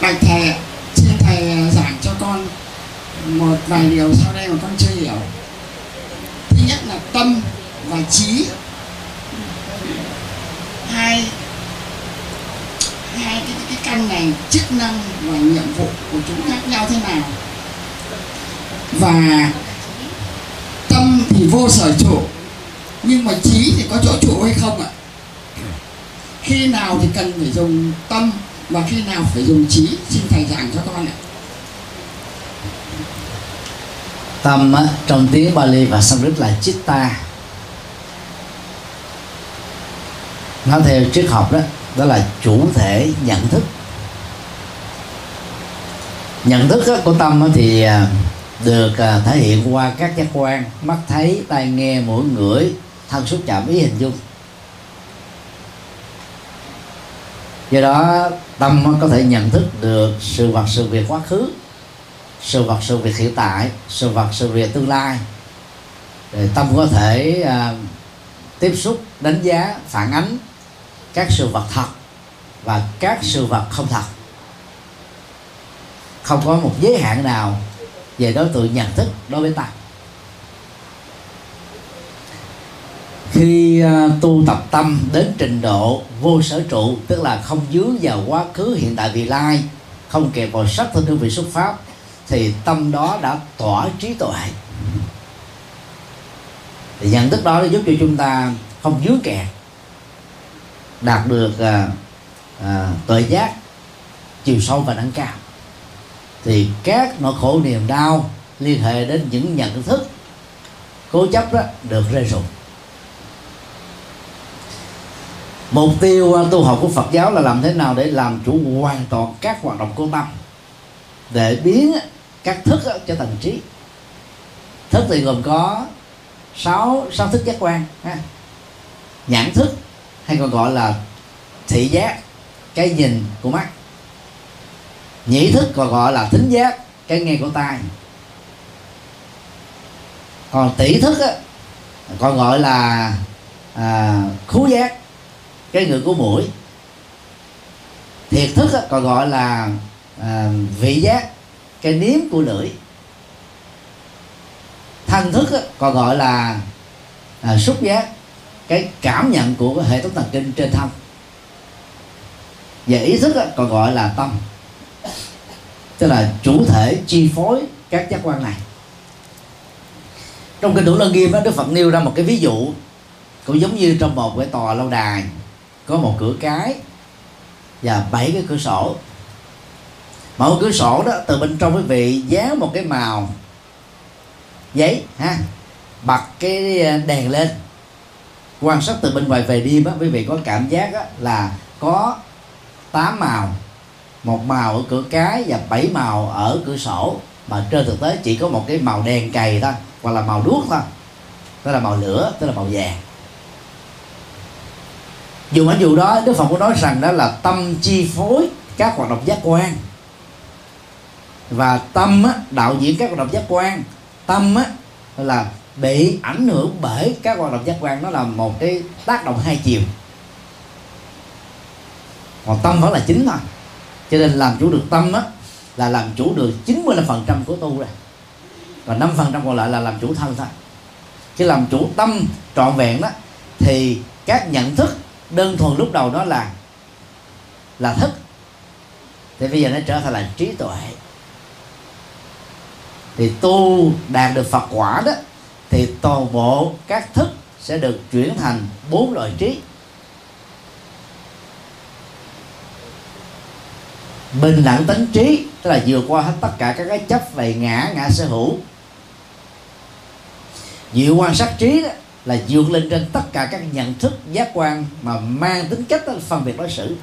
Bạch thầy ạ, xin thầy giảng cho con một vài điều sau đây mà con chưa hiểu. Thứ nhất là tâm và trí, hai cái căn này chức năng và nhiệm vụ của chúng khác nhau thế nào. Và tâm thì vô sở trụ, nhưng mà trí thì có chỗ trụ hay không ạ? Khi nào thì cần phải dùng tâm và khi nào phải dùng trí? Xin thầy giảng cho con ạ. Tâm á, trong tiếng Bali và Sanskrit là chitta. Nói theo triết học đó, đó là chủ thể nhận thức. Nhận thức của tâm thì được thể hiện qua các giác quan: mắt thấy, tai nghe, mũi ngửi, thân xúc chạm, ý hình dung. Do đó tâm có thể nhận thức được sự vật sự việc quá khứ, sự vật sự việc hiện tại, sự vật sự việc tương lai. Rồi tâm có thể tiếp xúc, đánh giá, phản ánh các sự vật thật và các sự vật không thật. Không có một giới hạn nào về đối tượng nhận thức đối với ta. Khi tu tập tâm đến trình độ vô sở trụ, tức là không dướng vào quá khứ, hiện tại, vị lai, không kẹp vào sắc thanh hương vị xuất pháp, thì tâm đó đã tỏa trí tuệ. Thì nhận thức đó giúp cho chúng ta không dướng kẹt, đạt được tuệ giác chiều sâu và nâng cao. Thì các nỗi khổ niềm đau liên hệ đến những nhận thức cố chấp đó được rơi rụng. Mục tiêu tu học của Phật giáo là làm thế nào để làm chủ hoàn toàn các hoạt động của tâm, để biến các thức trở thành trí. Thức thì gồm có sáu thức giác quan ha. Nhãn thức hay còn gọi là thị giác, cái nhìn của mắt. Nhĩ thức còn gọi là thính giác, cái nghe của tai. Còn tỷ thức còn gọi là khứu giác, cái ngửi của mũi. Thiệt thức còn gọi là vị giác, cái nếm của lưỡi. Thân thức còn gọi là xúc giác, cái cảm nhận của cái hệ thống thần kinh trên thân. Và ý thức còn gọi là tâm, tức là chủ thể chi phối các giác quan này. Trong kinh Thủ Lăng Nghiêm đó, Đức Phật nêu ra một cái ví dụ cũng giống như trong một cái tòa lâu đài có một cửa cái và 7 cái cửa sổ. Mỗi cửa sổ đó từ bên trong quý vị dán một cái màu giấy ha, bật cái đèn lên, quan sát từ bên ngoài về đêm á, quý vị có cảm giác á, là có 8 màu, một màu ở cửa cái và 7 màu ở cửa sổ, mà trên thực tế chỉ có một cái màu đèn cày thôi, hoặc là màu đuốc thôi, tức là màu lửa, tức là màu vàng. Dùng ảnh dụ đó, Đức Phật có nói rằng đó là tâm chi phối các hoạt động giác quan, và tâm á, đạo diễn các hoạt động giác quan. Tâm á, là bị ảnh hưởng bởi các hoạt động giác quan, nó là một cái tác động hai chiều, còn tâm vẫn là chính thôi. Cho nên làm chủ được tâm á, là làm chủ được 95% của tu rồi, và 5% còn lại là làm chủ thân thôi. Chứ làm chủ tâm trọn vẹn đó thì các nhận thức đơn thuần lúc đầu đó là thức, thì bây giờ nó trở thành là trí tuệ. Thì tu đạt được Phật quả đó thì toàn bộ các thức sẽ được chuyển thành 4 loại trí: bình đẳng tánh trí, tức là vượt qua hết tất cả các cái chấp về ngã sở hữu. Diệu quan sát trí đó là vượt lên trên tất cả các nhận thức giác quan mà mang tính cách phân biệt đối xử.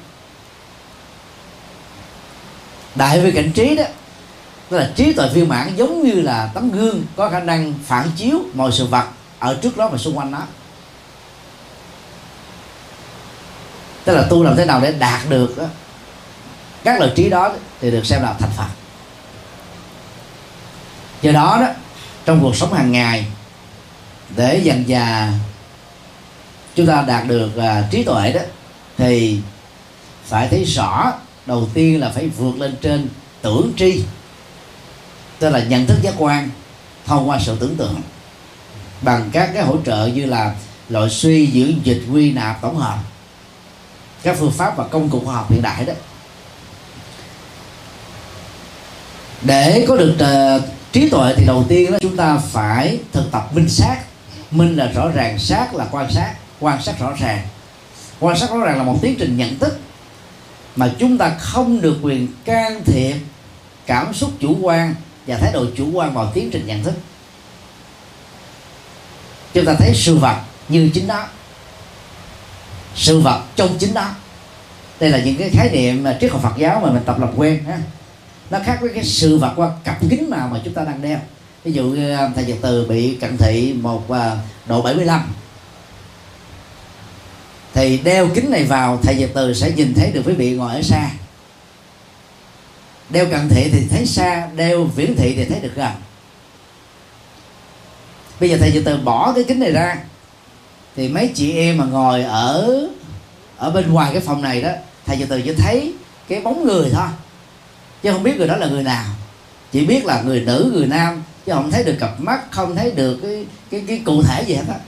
Đại vi cảnh trí đó, tức là trí tuệ viên mãn, giống như là tấm gương có khả năng phản chiếu mọi sự vật ở trước đó và xung quanh nó. Tức là tu làm thế nào để đạt được đó, các loại trí đó thì được xem là thành Phật. Do đó đó, trong cuộc sống hàng ngày, để dần dà chúng ta đạt được trí tuệ đó, thì phải thấy rõ đầu tiên là phải vượt lên trên tưởng tri, tức là nhận thức giác quan thông qua sự tưởng tượng bằng các cái hỗ trợ như là loại suy diễn dịch quy nạp tổng hợp, các phương pháp và công cụ khoa học hiện đại đó. Để có được trí tuệ thì đầu tiên đó chúng ta phải thực tập minh sát. Minh là rõ ràng, sát là quan sát rõ ràng. Quan sát rõ ràng là một tiến trình nhận thức mà chúng ta không được quyền can thiệp cảm xúc chủ quan và thái độ chủ quan vào tiến trình nhận thức. Chúng ta thấy sự vật như chính đó, sự vật trong chính đó. Đây là những cái khái niệm triết học Phật giáo mà mình tập làm quen ha. Nó khác với cái sự vật qua cặp kính màu mà chúng ta đang đeo. Ví dụ như thầy Nhật Từ bị cận thị một độ 75, thì đeo kính này vào, thầy Nhật Từ sẽ nhìn thấy được quý vị ngồi ở xa. Đeo cận thị thì thấy xa, đeo viễn thị thì thấy được gần. Bây giờ thầy Nhật Từ bỏ cái kính này ra thì mấy chị em mà ngồi ở bên ngoài cái phòng này đó, thầy Nhật Từ chỉ thấy cái bóng người thôi, chứ không biết người đó là người nào. Chỉ biết là người nữ, người nam, chứ không thấy được cặp mắt, không thấy được cái cụ thể gì hết á.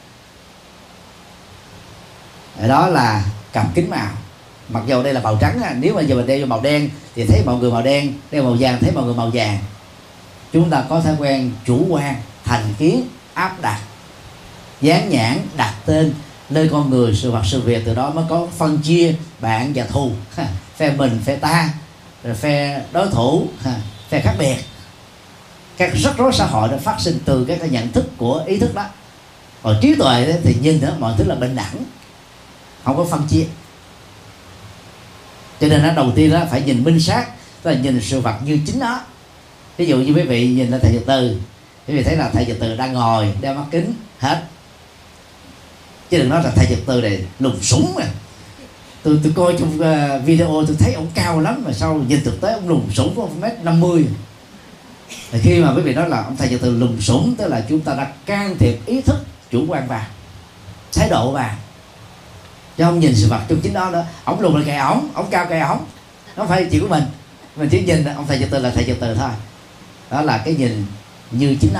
Đó là cặp kính màu. Mặc dù đây là màu trắng, nếu mà giờ mình đeo vô màu đen thì thấy mọi người màu đen, đeo màu vàng thấy mọi người màu vàng. Chúng ta có thói quen chủ quan, thành kiến, áp đặt, dán nhãn, đặt tên nơi con người, sự vật, sự việc. Từ đó mới có phân chia bạn và thù, phe mình, phe ta, rồi phe đối thủ, phe khác biệt. Các rắc rối xã hội đã phát sinh từ các nhận thức của ý thức đó. Còn trí tuệ thì nhìn thấy mọi thứ là bình đẳng, không có phân chia. Cho nên nó đầu tiên đó phải nhìn minh sát, tức là nhìn sự vật như chính nó. Ví dụ như quý vị nhìn lên thầy Nhật Từ, quý vị thấy là thầy Nhật Từ đang ngồi đeo mắt kính hết, chứ đừng nói là thầy Nhật Từ này lùn súng mà. Tôi coi trong video tôi thấy ông cao lắm, mà sau nhìn thực tế ông lùn súng có 1m50. Thì khi mà quý vị nói là ông thầy Nhật Từ lùn súng, tức là chúng ta đã can thiệp ý thức chủ quan vào, thái độ vào, chứ không nhìn sự vật trong chính đó nữa. Ông lùn là kệ ổng, ông cao kệ ổng, nó không phải chuyện của mình chỉ nhìn ông thầy Nhật Từ là thầy Nhật Từ thôi. Đó là cái nhìn như chính nó.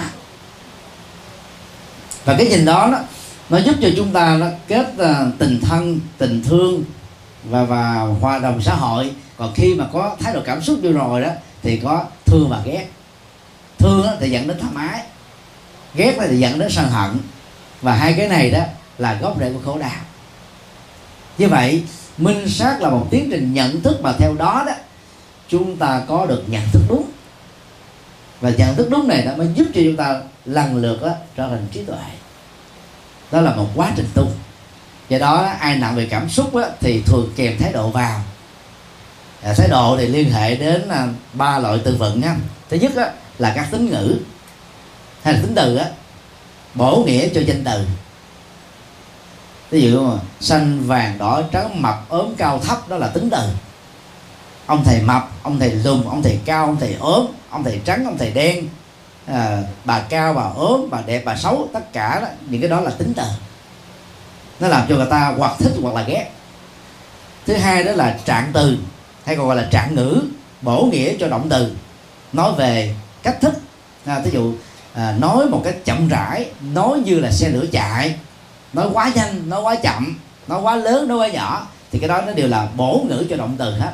Và cái nhìn đó nó giúp cho chúng ta nó kết tình thân, tình thương và hòa đồng xã hội. Còn khi mà có thái độ cảm xúc vô rồi đó thì có thương và ghét. Thương thì dẫn đến tham ái, ghét thì dẫn đến sân hận. Và hai cái này đó là gốc rễ của khổ đau. Như vậy minh sát là một tiến trình nhận thức, mà theo đó đó chúng ta có được nhận thức đúng. Và nhận thức đúng này nó mới giúp cho chúng ta lần lượt đó trở thành trí tuệ. Đó là một quá trình tu. Do đó ai nặng về cảm xúc đó, thì thường kèm thái độ vào. Thái độ thì liên hệ đến 3 loại từ vựng nha. Thứ nhất đó, là các tính ngữ hay là tính từ đó, bổ nghĩa cho danh từ. Ví dụ mà xanh, vàng, đỏ, trắng, mập, ốm, cao, thấp, đó là tính từ. Ông thầy mập, ông thầy lùn, ông thầy cao, ông thầy ốm, ông thầy trắng, ông thầy đen, bà cao, bà ốm, bà đẹp, bà xấu, tất cả đó, những cái đó là tính từ. Nó làm cho người ta hoặc thích hoặc là ghét. Thứ hai đó là trạng từ, hay còn gọi là trạng ngữ, bổ nghĩa cho động từ, nói về cách thức. Ví dụ nói một cách chậm rãi, nói như là xe lửa chạy, nói quá nhanh, nói quá chậm, nói quá lớn, nói quá nhỏ, thì cái đó nó đều là bổ ngữ cho động từ hết.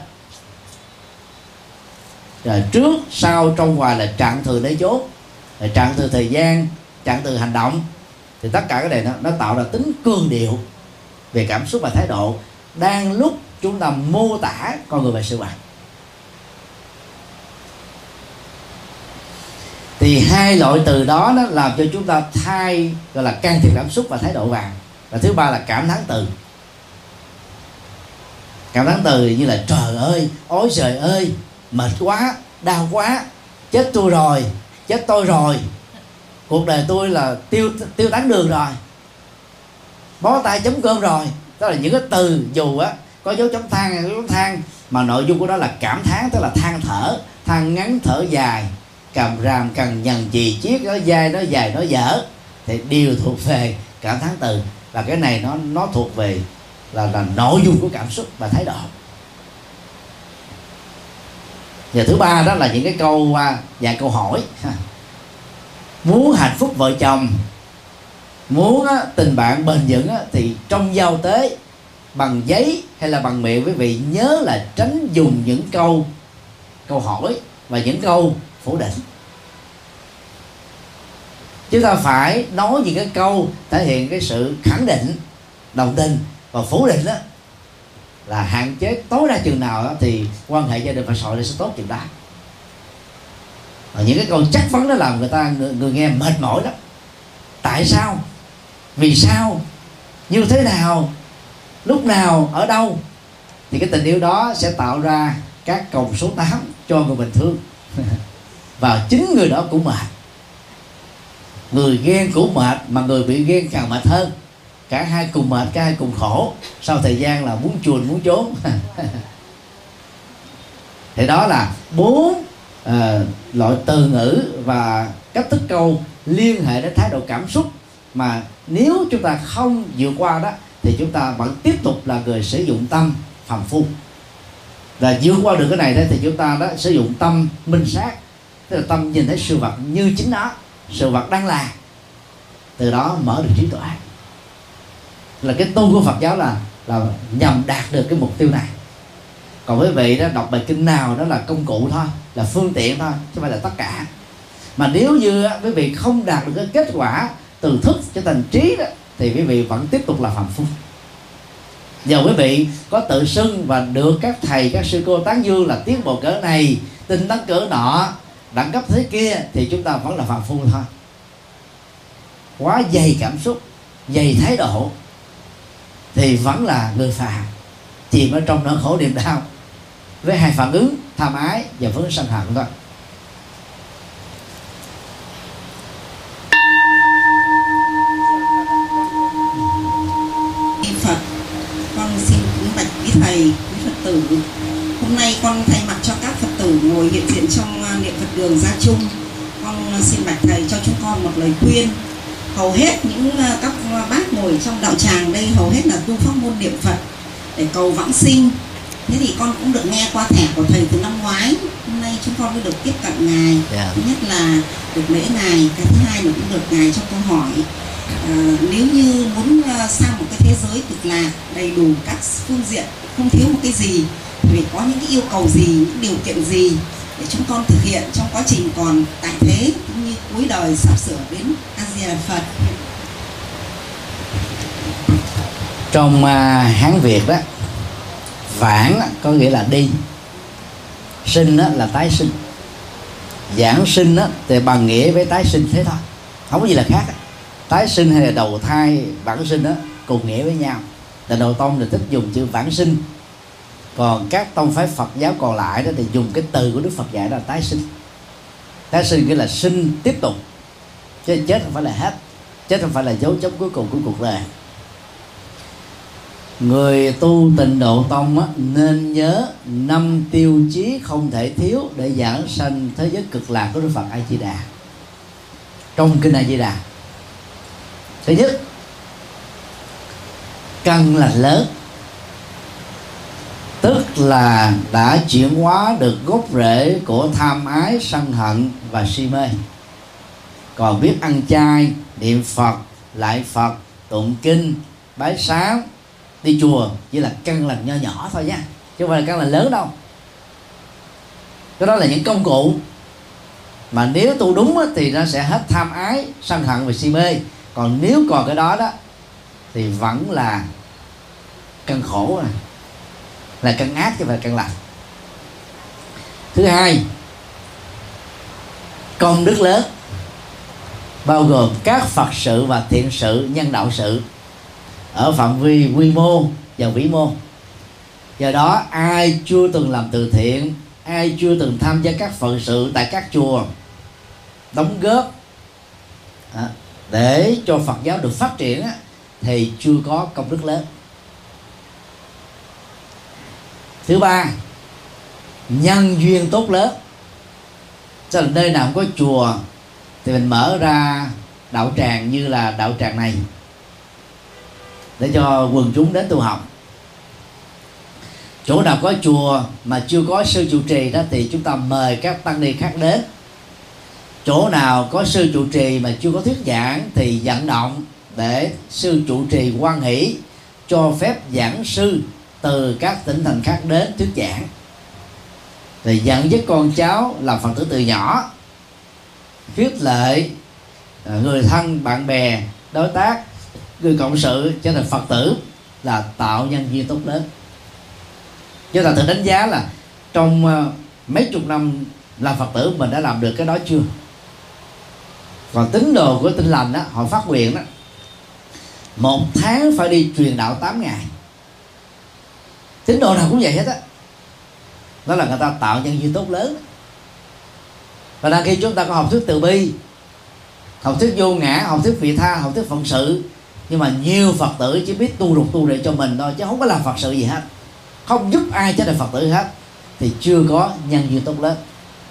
Rồi trước, sau, trong, ngoài là trạng từ để chốt, rồi trạng từ thời gian, trạng từ hành động. Thì tất cả cái này nó tạo ra tính cương điệu về cảm xúc và thái độ đang lúc chúng ta mô tả con người và sự vật. Thì hai loại từ đó nó làm cho chúng ta thay, gọi là can thiệp cảm xúc và thái độ vào. Và thứ ba là cảm thán từ. Cảm thán từ như là trời ơi, ối trời ơi, mệt quá, đau quá, chết tôi rồi, chết tôi rồi, cuộc đời tôi là tiêu tán đường rồi, bó tay chấm cơm rồi. Đó là những cái từ dù á có dấu chấm than hay dấu chấm than, mà nội dung của đó là cảm thán, tức là than thở, than ngắn thở dài, càm ràm cằn nhằn chì chiết, nói dai nói dài nói dở, thì đều thuộc về cảm thán từ. Và cái này nó thuộc về là nội dung của cảm xúc và thái độ. Và thứ ba đó là những cái câu và câu hỏi. Muốn hạnh phúc vợ chồng, muốn tình bạn bền vững thì trong giao tế bằng giấy hay là bằng miệng, quý vị nhớ là tránh dùng những câu hỏi và những câu phủ định. Chúng ta phải nói những cái câu thể hiện cái sự khẳng định, đồng tình, và phủ định đó là hạn chế tối đa chừng nào đó thì quan hệ gia đình và xã hội sẽ tốt chừng đó. Và những cái câu chắc vấn đó làm người nghe mệt mỏi lắm. Tại sao? Vì sao? Như thế nào? Lúc nào? Ở đâu? Thì cái tình yêu đó sẽ tạo ra các còng số 8 cho người bình thường. Và chính người đó cũng mệt. Người ghen cũng mệt, mà người bị ghen càng mệt hơn. Cả hai cùng mệt, cả hai cùng khổ. Sau thời gian là muốn chuồn muốn trốn. Thì đó là 4 loại từ ngữ và cách thức câu liên hệ đến thái độ cảm xúc mà nếu chúng ta không vượt qua đó thì chúng ta vẫn tiếp tục là người sử dụng tâm phàm phu. Và vượt qua được cái này đó thì chúng ta đó sử dụng tâm minh sát, tức là tâm nhìn thấy sự vật như chính nó, sự vật đang là, từ đó mở được trí tuệ. Là cái tu của Phật giáo là nhằm đạt được cái mục tiêu này. Còn quý vị đó đọc bài kinh nào đó là công cụ thôi, là phương tiện thôi, chứ không phải là tất cả. Mà nếu như quý vị không đạt được cái kết quả từ thức cho thành trí đó thì quý vị vẫn tiếp tục là phàm phu. Giờ quý vị có tự xưng và được các thầy các sư cô tán dương là tiến bộ cỡ này, tinh tấn cỡ nọ, đẳng cấp thế kia, thì chúng ta vẫn là phàm phu thôi. Quá dày cảm xúc, dày thái độ thì vẫn là người phàm, chìm ở trong nỗi khổ niềm đau với hai phản ứng tham ái và phản ứng sân hận thôi. Phật, con xin kính bạch quý thầy, quý Phật tử. Hôm nay con thay mặt cho các Phật tử ngồi hiện diện trong niệm Phật đường Gia Chung, con xin bạch thầy cho chúng con một lời khuyên. Hầu hết những các bác ngồi trong đạo tràng đây hầu hết là tu pháp môn niệm Phật để cầu vãng sinh. Thế thì con cũng được nghe qua thẻ của thầy từ năm ngoái, hôm nay chúng con mới được tiếp cận ngài. Thứ nhất là được lễ ngài, cái thứ hai là cũng được ngài cho câu hỏi. Nếu như muốn sang một cái thế giới cực lạc đầy đủ các phương diện, không thiếu một cái gì, thì có những cái yêu cầu gì, những điều kiện gì để chúng con thực hiện trong quá trình còn tại thế cũng như cuối đời sắp sửa đến A Di Đà Phật. Trong Hán Việt đó, vãng có nghĩa là đi, sinh là tái sinh, giảng sinh thì bằng nghĩa với tái sinh thế thôi, không có gì là khác. Tái sinh hay là đầu thai, vãng sinh cùng nghĩa với nhau. Tại Đạo Tông thì thích dùng chữ vãng sinh, còn các tông phái Phật giáo còn lại đó thì dùng cái từ của Đức Phật dạy là tái sinh. Tái sinh nghĩa là sinh tiếp tục, chứ chết không phải là hết, chết không phải là dấu chấm cuối cùng của cuộc đời. Người tu Tịnh Độ Tông nên nhớ 5 tiêu chí không thể thiếu để giảng sanh thế giới cực lạc của Đức Phật A Di Đà trong kinh A Di Đà. Thứ nhất, căn lành lớn, tức là đã chuyển hóa được gốc rễ của tham ái, sân hận và si mê. Còn biết ăn chay, niệm Phật, lại Phật, tụng kinh, bái sám, đi chùa chỉ là căn lành nho nhỏ thôi nha, chứ không phải là căn lành lớn đâu. Cái đó là những công cụ mà nếu tu đúng thì nó sẽ hết tham ái, sân hận và si mê. Còn nếu còn cái đó đó thì vẫn là căn khổ, là căn ác chứ không phải là căn lành. Thứ hai, công đức lớn, bao gồm các Phật sự và thiện sự, nhân đạo sự ở phạm vi quy mô và vĩ mô. Do đó ai chưa từng làm từ thiện, ai chưa từng tham gia các phận sự tại các chùa, đóng góp để cho Phật giáo được phát triển thì chưa có công đức lớn. Thứ ba, nhân duyên tốt lớn. Cho nên nơi nào không có chùa thì mình mở ra đạo tràng như là đạo tràng này để cho quần chúng đến tu học. Chỗ nào có chùa mà chưa có sư trụ trì đó thì chúng ta mời các tăng ni khác đến. Chỗ nào có sư trụ trì mà chưa có thuyết giảng thì vận động để sư trụ trì hoan hỷ cho phép giảng sư từ các tỉnh thành khác đến thuyết giảng, thì dẫn dắt con cháu làm Phật tử từ nhỏ, khích lệ người thân, bạn bè, đối tác, người cộng sự trở thành Phật tử, là tạo nhân duyên tốt lớn. Chúng ta tự đánh giá là trong mấy chục năm làm Phật tử mình đã làm được cái đó chưa? Còn tín đồ của Tin Lành đó, họ phát nguyện đó, 1 tháng phải đi truyền đạo 8 ngày. Tín đồ nào cũng vậy hết á. Đó là người ta tạo nhân duyên tốt lớn. Và đang khi chúng ta có học thuyết từ bi, học thuyết vô ngã, học thuyết vị tha, học thuyết phận sự, nhưng mà nhiều Phật tử chỉ biết tu rụt tu để cho mình thôi, chứ không có làm Phật sự gì hết, không giúp ai trở thành Phật tử hết, thì chưa có nhân duyên tốt lớn.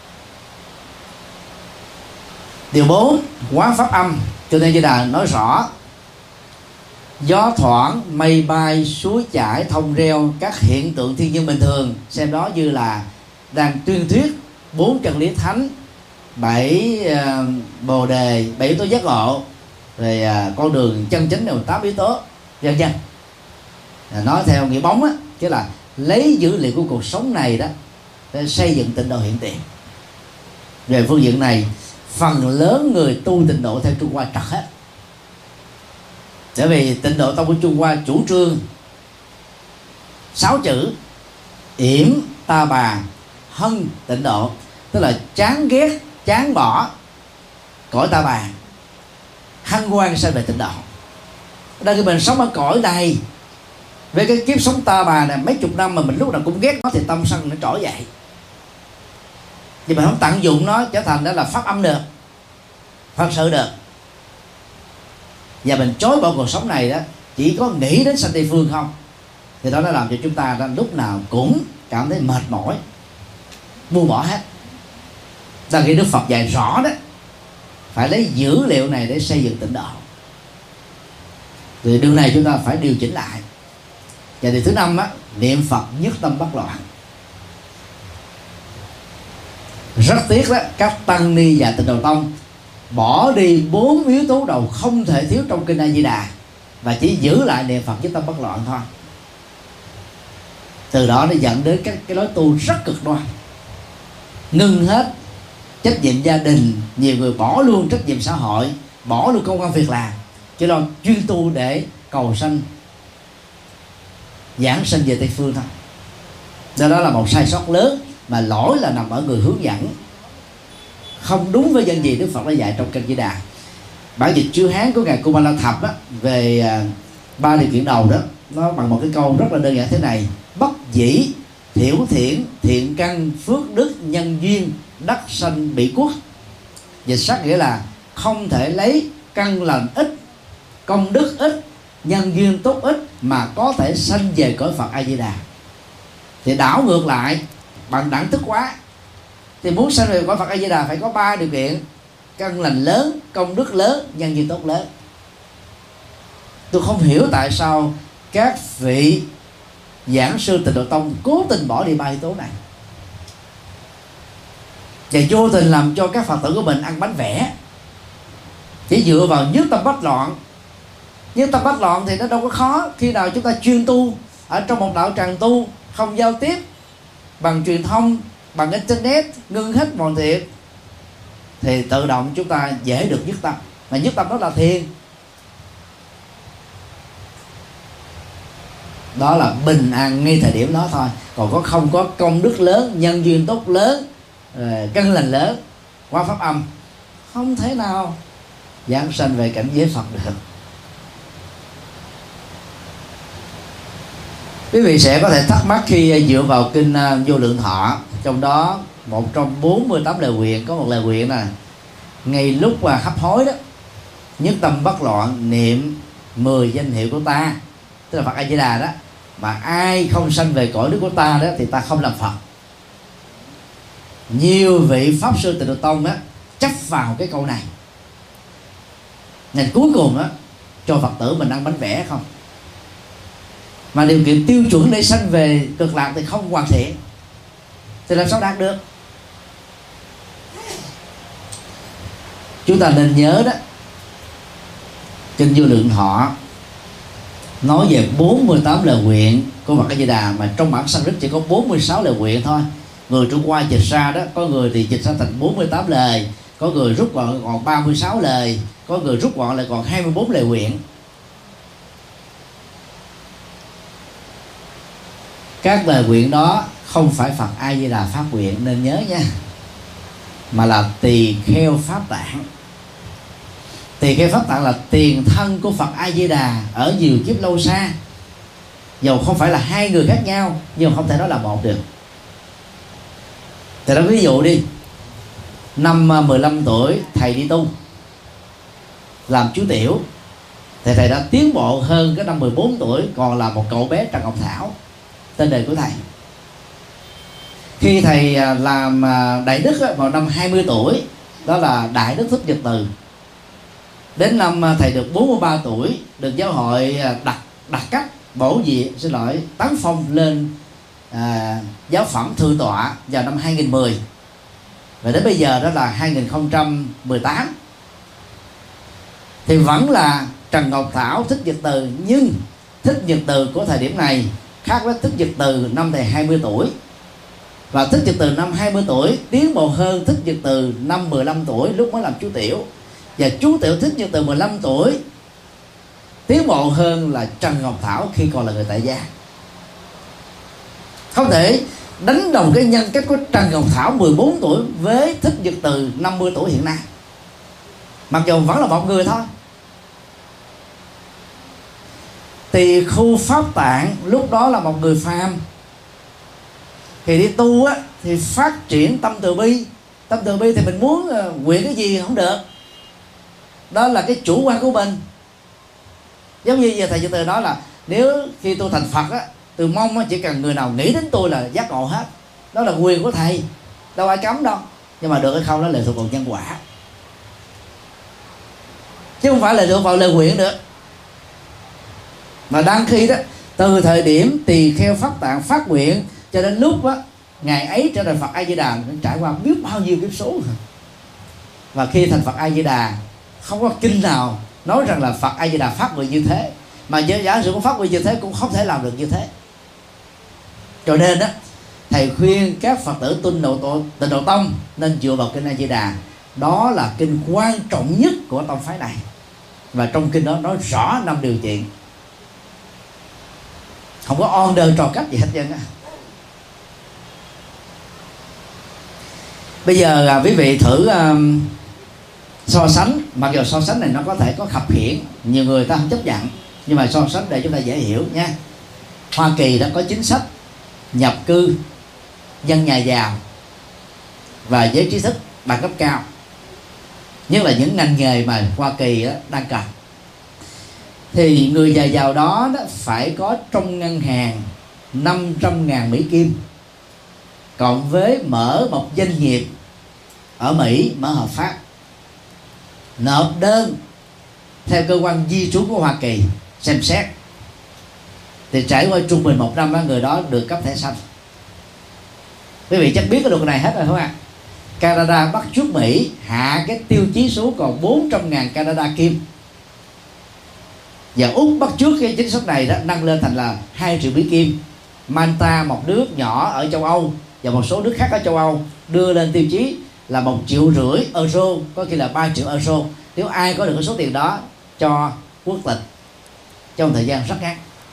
Điều 4, quán pháp âm. Chư Thiên Di Đà nói rõ: gió thoảng, mây bay, suối chảy, thông reo, các hiện tượng thiên nhiên bình thường, xem đó như là đang tuyên thuyết 4 chân lý thánh, 7 bồ đề, 7 yếu tố giác ngộ, rồi con đường chân chính đều 8 yếu tố, vân vân. Nói theo nghĩa bóng á, chứ là lấy dữ liệu của cuộc sống này đó để xây dựng tịnh độ hiện tiền. Về phương diện này, phần lớn người tu tịnh độ theo Trung Hoa trật hết. Bởi vì tịnh độ tông của Trung Hoa chủ trương 6 chữ: yểm ta bà hân tịnh độ, tức là chán ghét, chán bỏ cõi ta bà, hân hoan sanh về tịnh độ. Đang khi mình sống ở cõi này với cái kiếp sống ta bà này mấy chục năm mà mình lúc nào cũng ghét nó, thì tâm sân nó trỗi dậy. Thì mình không tận dụng nó trở thành đó là pháp âm được, Phật sự được, và mình chối bỏ cuộc sống này đó, chỉ có nghĩ đến sanh Tây Phương không, thì đó nó làm cho chúng ta lúc nào cũng cảm thấy mệt mỏi, buông bỏ hết. Đang khi Đức Phật dạy rõ đó, phải lấy dữ liệu này để xây dựng tịnh độ, thì điều này chúng ta phải điều chỉnh lại. Và điều thứ 5 á, niệm Phật nhất tâm bất loạn. Rất tiếc đó, các tăng ni và Tịnh Độ Tông bỏ đi 4 yếu tố đầu không thể thiếu trong kinh A Di Đà, và chỉ giữ lại niệm Phật nhất tâm bất loạn thôi. Từ đó nó dẫn đến cái lối tu rất cực đoan, ngưng hết trách nhiệm gia đình, nhiều người bỏ luôn trách nhiệm xã hội, bỏ luôn công ăn việc làm, chỉ lo chuyên tu để cầu sanh, giảng sinh về Tây Phương thôi. Đó là một sai sót lớn, mà lỗi là nằm ở người hướng dẫn, không đúng với những gì Đức Phật đã dạy trong kinh Di Đà. Bản dịch chữ Hán của ngài Kumala Thập á, về 3 điều kiện đầu đó, nó bằng một cái câu rất là đơn giản thế này: bất dĩ, thiểu thiện, thiện căn, phước đức, nhân duyên, đắc sanh bị quốc. Dịch sát nghĩa là không thể lấy căn lành ít, công đức ít, nhân duyên tốt ít mà có thể sanh về cõi Phật A Di Đà. Thì đảo ngược lại, bằng đẳng thức quá, thì muốn sanh về cõi Phật A Di Đà phải có 3 điều kiện: căn lành lớn, công đức lớn, nhân duyên tốt lớn. Tôi không hiểu tại sao các vị giảng sư Tịnh Độ Tông cố tình bỏ đi 3 yếu tố này, và vô tình làm cho các Phật tử của mình ăn bánh vẽ, chỉ dựa vào nhất tâm bất loạn. Nhất tâm bất loạn thì nó đâu có khó. Khi nào chúng ta chuyên tu ở trong một đạo tràng tu, không giao tiếp bằng truyền thông, bằng internet, ngưng hết mọi thiện, thì tự động chúng ta dễ được nhất tâm. Mà nhất tâm đó là thiền, đó là bình an ngay thời điểm đó thôi. Còn không có công đức lớn, nhân duyên tốt lớn, căn lành lớn, qua pháp âm, không thể nào giảng sanh về cảnh giới Phật được. Quý vị sẽ có thể thắc mắc khi dựa vào kinh Vô Lượng Thọ, trong đó một trong 48 lời nguyện có một lời nguyện là ngay lúc mà hấp hối đó, nhất tâm bất loạn niệm 10 danh hiệu của ta, tức là Phật A Di Đà đó, mà ai không sanh về cõi nước của ta đó thì ta không làm Phật. Nhiều vị pháp sư Tịnh Độ Tông đó chấp vào cái câu này, nên cuối cùng đó cho Phật tử mình ăn bánh vẽ không. mà điều kiện tiêu chuẩn để sanh về cực lạc thì không hoàn thiện, thì làm sao đạt được? Chúng ta nên nhớ đó, Kinh Vô Lượng Thọ nói về 48 lời nguyện của Phật A Di Đà, mà trong bản Sanskrit chỉ có 46 lời nguyện thôi. Người Trung Hoa dịch ra đó, có người thì dịch ra thành 48 lời, có người rút gọn còn 36 lời, có người rút gọn lại còn 24 lời nguyện. Các lời nguyện đó không phải Phật A Di Đà phát nguyện, nên nhớ nha, mà là tỳ kheo Pháp Tạng. Tỳ kheo Pháp Tạng là tiền thân của Phật A Di Đà ở nhiều kiếp lâu xa, dầu không phải là hai người khác nhau nhưng không thể nói là một được. Thì đó, ví dụ đi, năm 15 tuổi thầy đi tu làm chú tiểu, thì thầy đã tiến bộ hơn cái năm 14 tuổi còn là một cậu bé Trần Ngọc Thảo, tên đời của thầy. Khi thầy làm đại đức vào năm 20 tuổi, đó là Đại Đức Thích Nhật Từ. Đến năm thầy được 43 tuổi, được giáo hội đặt cách tán phong lên giáo phẩm thượng tọa vào năm 2010. Và đến bây giờ đó là 2018 thì vẫn là Trần Ngọc Thảo Thích Nhật Từ, nhưng Thích Nhật Từ của thời điểm này khác với Thích Nhật Từ năm thầy 20 tuổi. Và Thích Nhật Từ năm 20 tuổi tiến bộ hơn Thích Nhật Từ năm 15 tuổi lúc mới làm chú tiểu. Và chú tiểu Thích Nhật Từ 15 tuổi tiến bộ hơn là Trần Ngọc Thảo khi còn là người tại gia. Không thể đánh đồng cái nhân cách của Trần Ngọc Thảo 14 tuổi với Thích Nhật Từ 50 tuổi hiện nay, mặc dù vẫn là một người thôi. Tỳ khu Pháp Tạng lúc đó là một người phàm, thì đi tu á, thì phát triển tâm từ bi. Tâm từ bi thì mình muốn nguyện cái gì không được, đó là cái chủ quan của mình. Giống như giờ thầy Nhật Từ nói là nếu khi tôi thành Phật á, tôi mong chỉ cần người nào nghĩ đến tôi là giác ngộ hết. Đó là quyền của thầy, đâu ai cấm đâu. Nhưng mà được hay không đó lệ thuộc vào nhân quả, chứ không phải là thuộc vào lời nguyện được. Mà đang khi đó, từ thời điểm tỳ kheo Pháp Tạng phát nguyện cho đến lúc á, ngày ấy trở thành Phật A Di Đà, trải qua biết bao nhiêu kiếp số. Và khi thành Phật A Di Đà, không có kinh nào nói rằng là Phật A Di Đà phát nguyện như thế, mà giả sử có phát nguyện như thế cũng không thể làm được như thế. Cho nên á, thầy khuyên các Phật tử Tịnh Độ Tông nên dựa vào kinh A Di Đà. Đó là kinh quan trọng nhất của tông phái này, và trong kinh đó nói rõ 5 điều kiện, không có on đơn trò cách gì hết trơn á. Bây giờ quý vị thử so sánh, mặc dù so sánh này nó có thể có khập khiễng, nhiều người ta không chấp nhận, nhưng mà so sánh để chúng ta dễ hiểu nha. Hoa Kỳ đã có chính sách nhập cư dân nhà giàu và giới trí thức đẳng cấp cao, nhất là những ngành nghề mà Hoa Kỳ đang cần. Thì người nhà giàu đó phải có trong ngân hàng 500.000 Mỹ Kim, cộng với mở một doanh nghiệp ở Mỹ mở hợp pháp, nộp đơn theo cơ quan di trú của Hoa Kỳ xem xét, thì trải qua trung bình 1 năm người đó được cấp thẻ xanh. Quý vị chắc biết cái luật này hết rồi không ạ? Canada bắt chước Mỹ hạ cái tiêu chí xuống còn 400.000 Canada Kim, và Úc bắt chước cái chính sách này đó nâng lên thành là 2 triệu Mỹ Kim. Malta, một nước nhỏ ở châu Âu, và một số nước khác ở châu Âu đưa lên tiêu chí là 1,5 triệu euro, có khi là 3 triệu euro, nếu ai có được cái số tiền đó cho quốc tịch trong thời gian rất ngắn.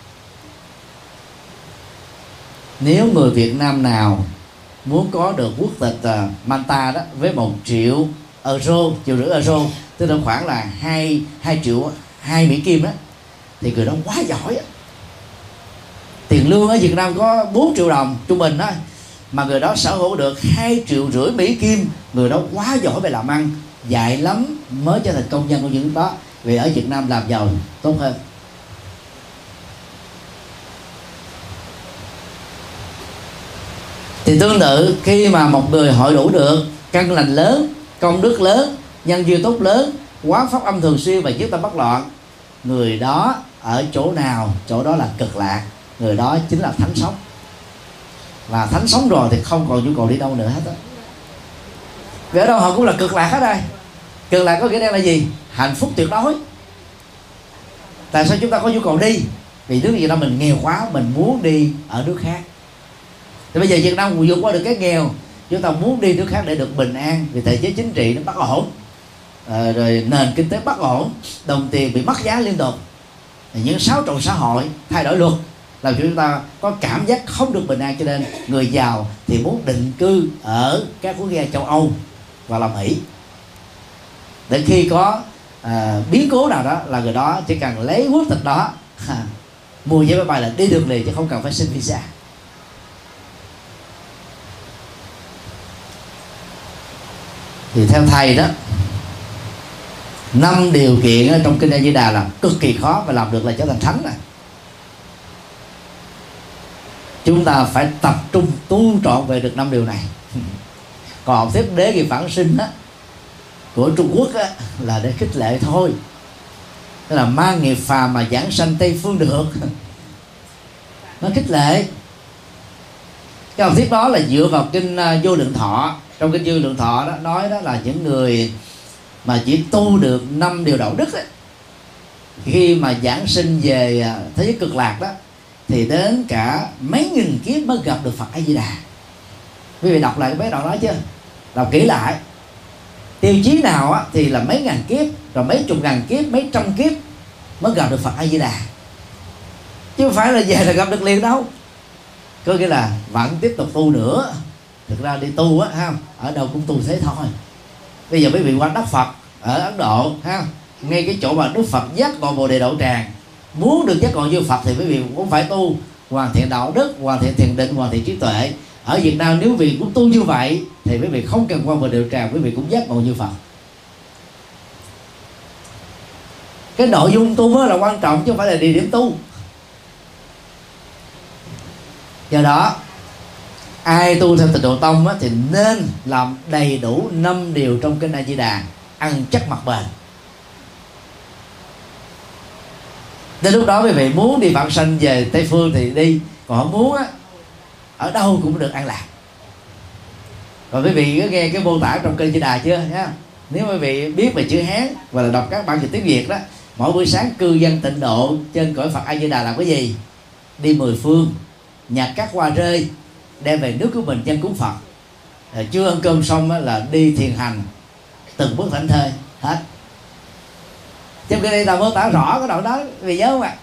Nếu người Việt Nam nào muốn có được quốc tịch Malta đó với 1,5 triệu euro, 1,5 triệu euro, tức là khoảng là 2 triệu 2 Mỹ Kim đó, thì người đó quá giỏi đó. Tiền lương ở Việt Nam có 4 triệu đồng trung bình đó, mà người đó sở hữu được 2,5 triệu Mỹ Kim, người đó quá giỏi về làm ăn, dạy lắm mới trở thành công nhân của những nước đó, vì ở Việt Nam làm giàu tốt hơn. Thì tương tự, khi mà một người hội đủ được căn lành lớn, công đức lớn, nhân duyên tốt lớn, quán pháp âm thường xuyên và nhất tâm bất loạn, người đó ở chỗ nào chỗ đó là cực lạc. người đó chính là thánh sống. Và thánh sống rồi thì không còn nhu cầu đi đâu nữa hết đó. Vì ở đâu họ cũng là cực lạc hết đây. Cực lạc có nghĩa đen là gì? Hạnh phúc tuyệt đối. Tại sao chúng ta có nhu cầu đi? Vì nước Việt Nam mình nghèo quá, mình muốn đi ở nước khác. Thì bây giờ Việt Nam vượt qua được cái nghèo, chúng ta muốn đi nước khác để được bình an, vì thể chế chính trị nó bất ổn, rồi nền kinh tế bất ổn, đồng tiền bị mất giá liên tục, những xáo trộn xã hội, thay đổi luật làm cho chúng ta có cảm giác không được bình an. Cho nên người giàu thì muốn định cư ở các quốc gia châu Âu và là Mỹ, để khi có biến cố nào đó là người đó chỉ cần lấy quốc tịch đó mua vé máy bay là đi được liền, chứ không cần phải xin visa. Thì theo thầy đó, 5 điều kiện ở trong kinh A Di Đà là cực kỳ khó, và làm được là trở thành thánh này. Chúng ta phải tập trung tu trọn về được 5 điều này. Còn học thuyết đế nghiệp vãng sinh á, của Trung Quốc á, là để khích lệ thôi. Tức là mang nghiệp phàm mà giảng sanh Tây phương được, nó khích lệ. Cái học thuyết đó là dựa vào kinh Vô Lượng Thọ. Trong kinh Vô Lượng Thọ đó nói đó là những người mà chỉ tu được 5 điều đạo đức ấy, khi mà giảng sinh về thế giới cực lạc đó, thì đến cả mấy nghìn kiếp mới gặp được Phật A Di Đà. Quý vị đọc lại cái đoạn đó chưa? Đọc kỹ lại. Tiêu chí nào á, thì là mấy ngàn kiếp, rồi mấy chục ngàn kiếp, mấy trăm kiếp mới gặp được Phật A Di Đà, chứ không phải là về là gặp được liền đâu. Có nghĩa là vẫn tiếp tục tu nữa. Thực ra đi tu á, ha, ở đâu cũng tu thế thôi. Bây giờ quý vị qua đất Phật ở Ấn Độ, ha, ngay cái chỗ mà Đức Phật giác ngộ Bồ Đề Đậu Tràng, muốn được giác ngộ như Phật thì quý vị cũng phải tu hoàn thiện đạo đức, hoàn thiện thiền định, hoàn thiện trí tuệ. Ở Việt Nam nếu quý vị cũng tu như vậy thì quý vị không cần qua Bồ Đề Đậu Tràng, quý vị cũng giác ngộ như Phật. Cái nội dung tu là quan trọng chứ không phải là địa điểm tu. Do đó ai tu theo Tịnh Độ Tông á, thì nên làm đầy đủ 5 điều trong kinh A Di Đà, ăn chắc mặc bền. Đến lúc đó quý vị muốn đi vãng sanh về Tây phương thì đi, còn không muốn á, ở đâu cũng được an lạc. Còn quý vị có nghe cái mô tả trong kinh A Di Đà chưa nhá? Nếu quý vị biết về chữ Hán và là đọc các bản dịch tiếng Việt đó, mỗi buổi sáng cư dân tịnh độ trên cõi Phật A Di Đà làm cái gì? Đi 10 phương, nhặt các hoa rơi, đem về nước của mình dân cúng Phật. Chưa ăn cơm xong là đi thiền hành từng bước thảnh thơi hết. Trong cái đây ta mô tả rõ cái đoạn đó, vì nhớ không ạ?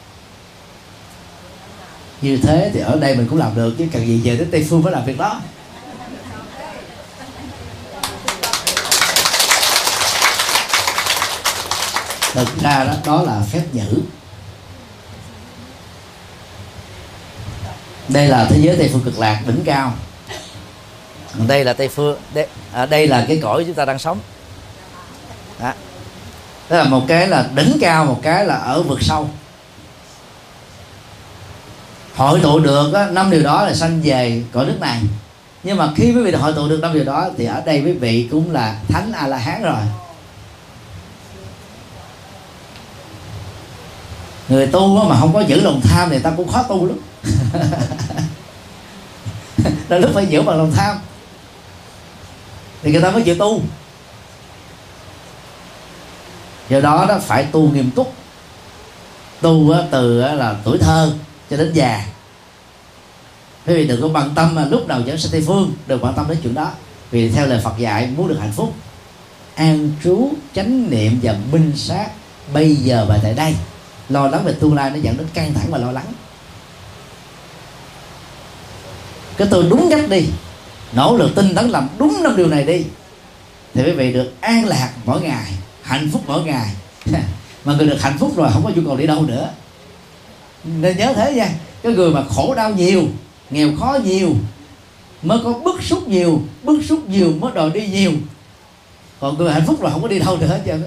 Như thế thì ở đây mình cũng làm được, chứ cần gì về đến Tây phương phải làm việc đó. Thực ra đó, đó là phép nhử. Đây là thế giới Tây phương cực lạc đỉnh cao. Đây là Tây phương, đây là cái cõi chúng ta đang sống. Đó. Đó là một cái là đỉnh cao, một cái là ở vực sâu. Hội tụ được 5 điều đó là sanh về cõi nước này. Nhưng mà khi quý vị hội tụ được 5 điều đó thì ở đây quý vị cũng là thánh A La Hán rồi. Người tu mà không có giữ lòng tham thì ta cũng khó tu lắm. Đôi lúc phải giữ bằng lòng tham thì người ta mới chịu tu. Do đó đó phải tu nghiêm túc. Tu từ là tuổi thơ cho đến già. Quý vị đừng có bận tâm mà lúc nào dẫn sang Tây phương, đừng bận tâm đến chuyện đó. Vì theo lời Phật dạy, muốn được hạnh phúc, an trú, chánh niệm và minh sát bây giờ và tại đây. Lo lắng về tương lai nó dẫn đến căng thẳng và lo lắng. Cái tôi đúng cách đi, nỗ lực tinh tấn làm đúng 5 điều này đi, thì quý vị được an lạc mỗi ngày, hạnh phúc mỗi ngày. Mà người được hạnh phúc rồi không có nhu cầu đi đâu nữa. Nên nhớ thế nha. Cái người mà khổ đau nhiều, nghèo khó nhiều, mới có bức xúc nhiều mới đòi đi nhiều. Còn người hạnh phúc rồi không có đi đâu nữa hết trơn.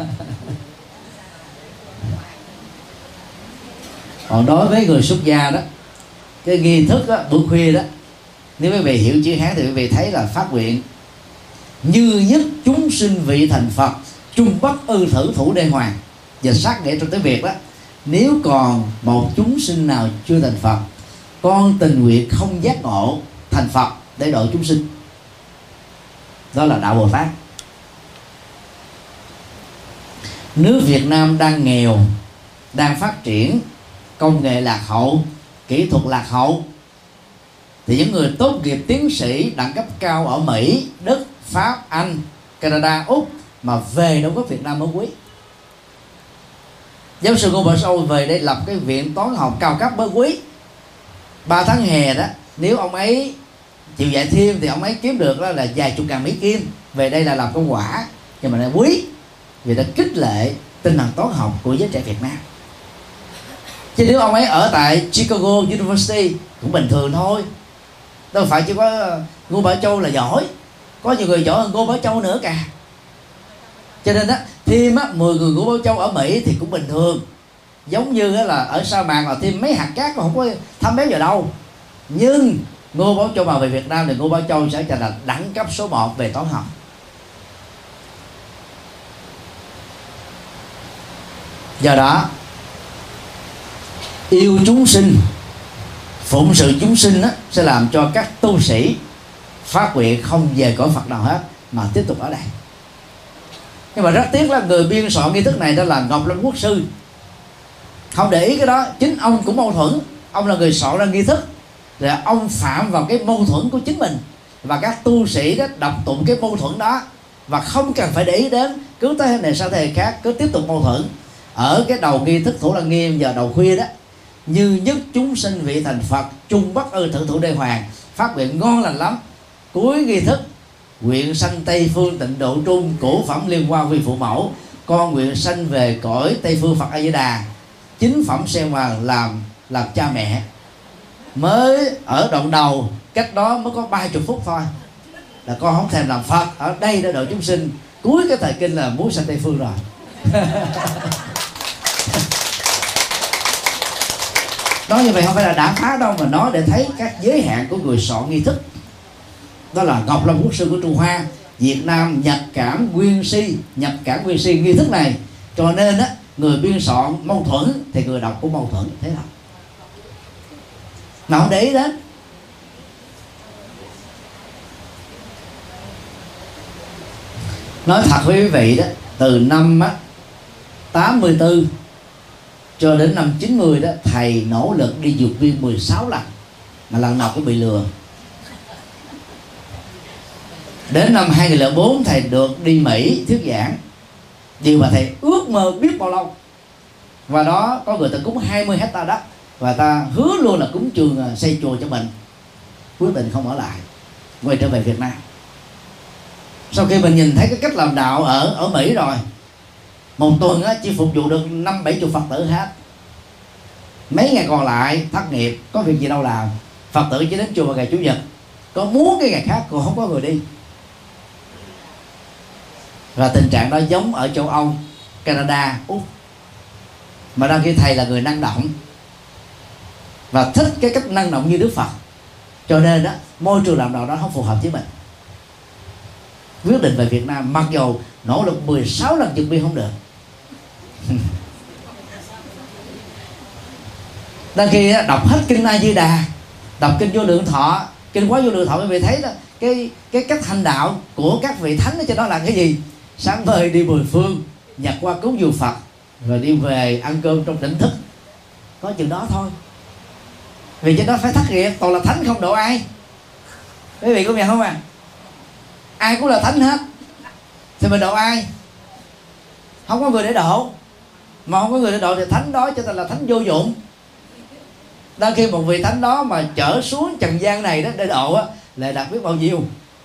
Còn đối với người xuất gia đó, cái nghi thức đó, bữa khuya đó, nếu quý vị hiểu chữ Hán thì quý vị thấy là phát nguyện: như nhất chúng sinh vị thành Phật, trung bất ư thử thủ đê hoàng. Và sát nghĩa trong tiếng Việt đó: nếu còn một chúng sinh nào chưa thành Phật, con tình nguyện không giác ngộ thành Phật để độ chúng sinh. Đó là đạo Bồ Tát. Nước Việt Nam đang nghèo, đang phát triển, công nghệ lạc hậu, kỹ thuật lạc hậu, thì những người tốt nghiệp tiến sĩ đẳng cấp cao ở Mỹ, Đức, Pháp, Anh, Canada, Úc mà về đâu có Việt Nam mới quý. Giáo sư Ngô Bảo Châu về đây lập cái viện toán học cao cấp mới quý. 3 tháng hè đó, nếu ông ấy chịu dạy thêm thì ông ấy kiếm được đó là vài chục ngàn Mỹ Kim, về đây là làm công quả. Nhưng mà là quý vì đã khích lệ tinh thần toán học của giới trẻ Việt Nam. Chứ nếu ông ấy ở tại Chicago University cũng bình thường thôi, đâu phải chỉ có Ngô Bảo Châu là giỏi, có nhiều người giỏi hơn Ngô Bảo Châu nữa cả. Cho nên á, thêm á 10 người Ngô Bảo Châu ở Mỹ thì cũng bình thường. Giống như là ở sa mạc mà thêm mấy hạt cát không có thấm béo vào đâu. Nhưng Ngô Bảo Châu mà về Việt Nam thì Ngô Bảo Châu sẽ trở thành đẳng cấp số 1 về toán học. Do đó yêu chúng sinh, phụng sự chúng sinh á, sẽ làm cho các tu sĩ phát nguyện không về cõi Phật nào hết mà tiếp tục ở đây. Nhưng mà rất tiếc là người biên soạn nghi thức này đó là Ngọc Lâm Quốc sư, không để ý cái đó. Chính ông cũng mâu thuẫn. Ông là người soạn ra nghi thức, rồi ông phạm vào cái mâu thuẫn của chính mình, và các tu sĩ đó đọc tụng cái mâu thuẫn đó và không cần phải để ý đến, cứ tới này sang thế khác cứ tiếp tục mâu thuẫn. Ở cái đầu nghi thức Thủ Lăng Nghiêm giờ đầu khuya đó: như nhất chúng sinh vị thành Phật, chung bất ư thượng thủ đê hoàng, phát nguyện ngon lành lắm. Cuối nghi thức: nguyện sanh Tây phương tịnh độ trung, cổ phẩm liên hoa vi phụ mẫu, con nguyện sanh về cõi Tây phương Phật A Di Đà, chính phẩm sen hoàng làm cha mẹ. Mới ở đoạn đầu, cách đó mới có 30 phút thôi là con không thèm làm Phật, ở đây để độ chúng sinh. Cuối cái thời kinh là muốn sanh Tây phương rồi. Nói như vậy không phải là đã phá đâu, mà nói để thấy các giới hạn của người soạn nghi thức. Đó là Ngọc Lâm Quốc sư của Trung Hoa, Việt Nam nhập cản nguyên si nghi thức này. Cho nên á, người biên soạn mâu thuẫn thì người đọc cũng mâu thuẫn, thế nào mà không để ý đến. Nói thật với quý vị đó, từ năm 84 cho đến năm 90 đó, thầy nỗ lực đi vượt biên 16 lần mà lần nào cũng bị lừa. Đến năm 2004 thầy được đi Mỹ thuyết giảng, điều mà thầy ước mơ biết bao lâu. Và đó có người ta cúng 20 hectare đất, và ta hứa luôn là cúng trường xây chùa cho mình. Quyết định không ở lại, quay trở về Việt Nam. Sau khi mình nhìn thấy cái cách làm đạo ở Mỹ rồi, một tuần á, chỉ phục vụ được 50-70 Phật tử hết. Mấy ngày còn lại thất nghiệp, có việc gì đâu làm. Phật tử chỉ đến chùa vào ngày Chủ nhật, có muốn cái ngày khác còn không có người đi. Và tình trạng đó giống ở châu Âu, Canada, Úc. Mà đăng khi thầy là người năng động và thích cái cách năng động như Đức Phật, cho nên đó môi trường làm đạo đó không phù hợp với mình. Quyết định về Việt Nam, mặc dù nỗ lực 16 lần vượt biên không được. Đăng khi đọc hết kinh A Di Đà, đọc kinh Vô Lượng Thọ, kinh Quá Vô Lượng Thọ, quý vị thấy đó cái cách hành đạo của các vị thánh ở trên đó là cái gì? Sáng mời đi mười phương, nhặt qua cúng dường Phật, rồi đi về ăn cơm trong tỉnh thức. Có chừng đó thôi. Vì trên đó phải thất nghiệp, toàn là thánh không độ ai. Quý vị có nhận không à? Ai cũng là thánh hết, thì mình độ ai? Không có người để độ. Mà không có người để độ thì thánh đó cho nên là thánh vô dụng. Đang khi một vị thánh đó mà trở xuống trần gian này đó để độ á, lại đạt biết bao nhiêu.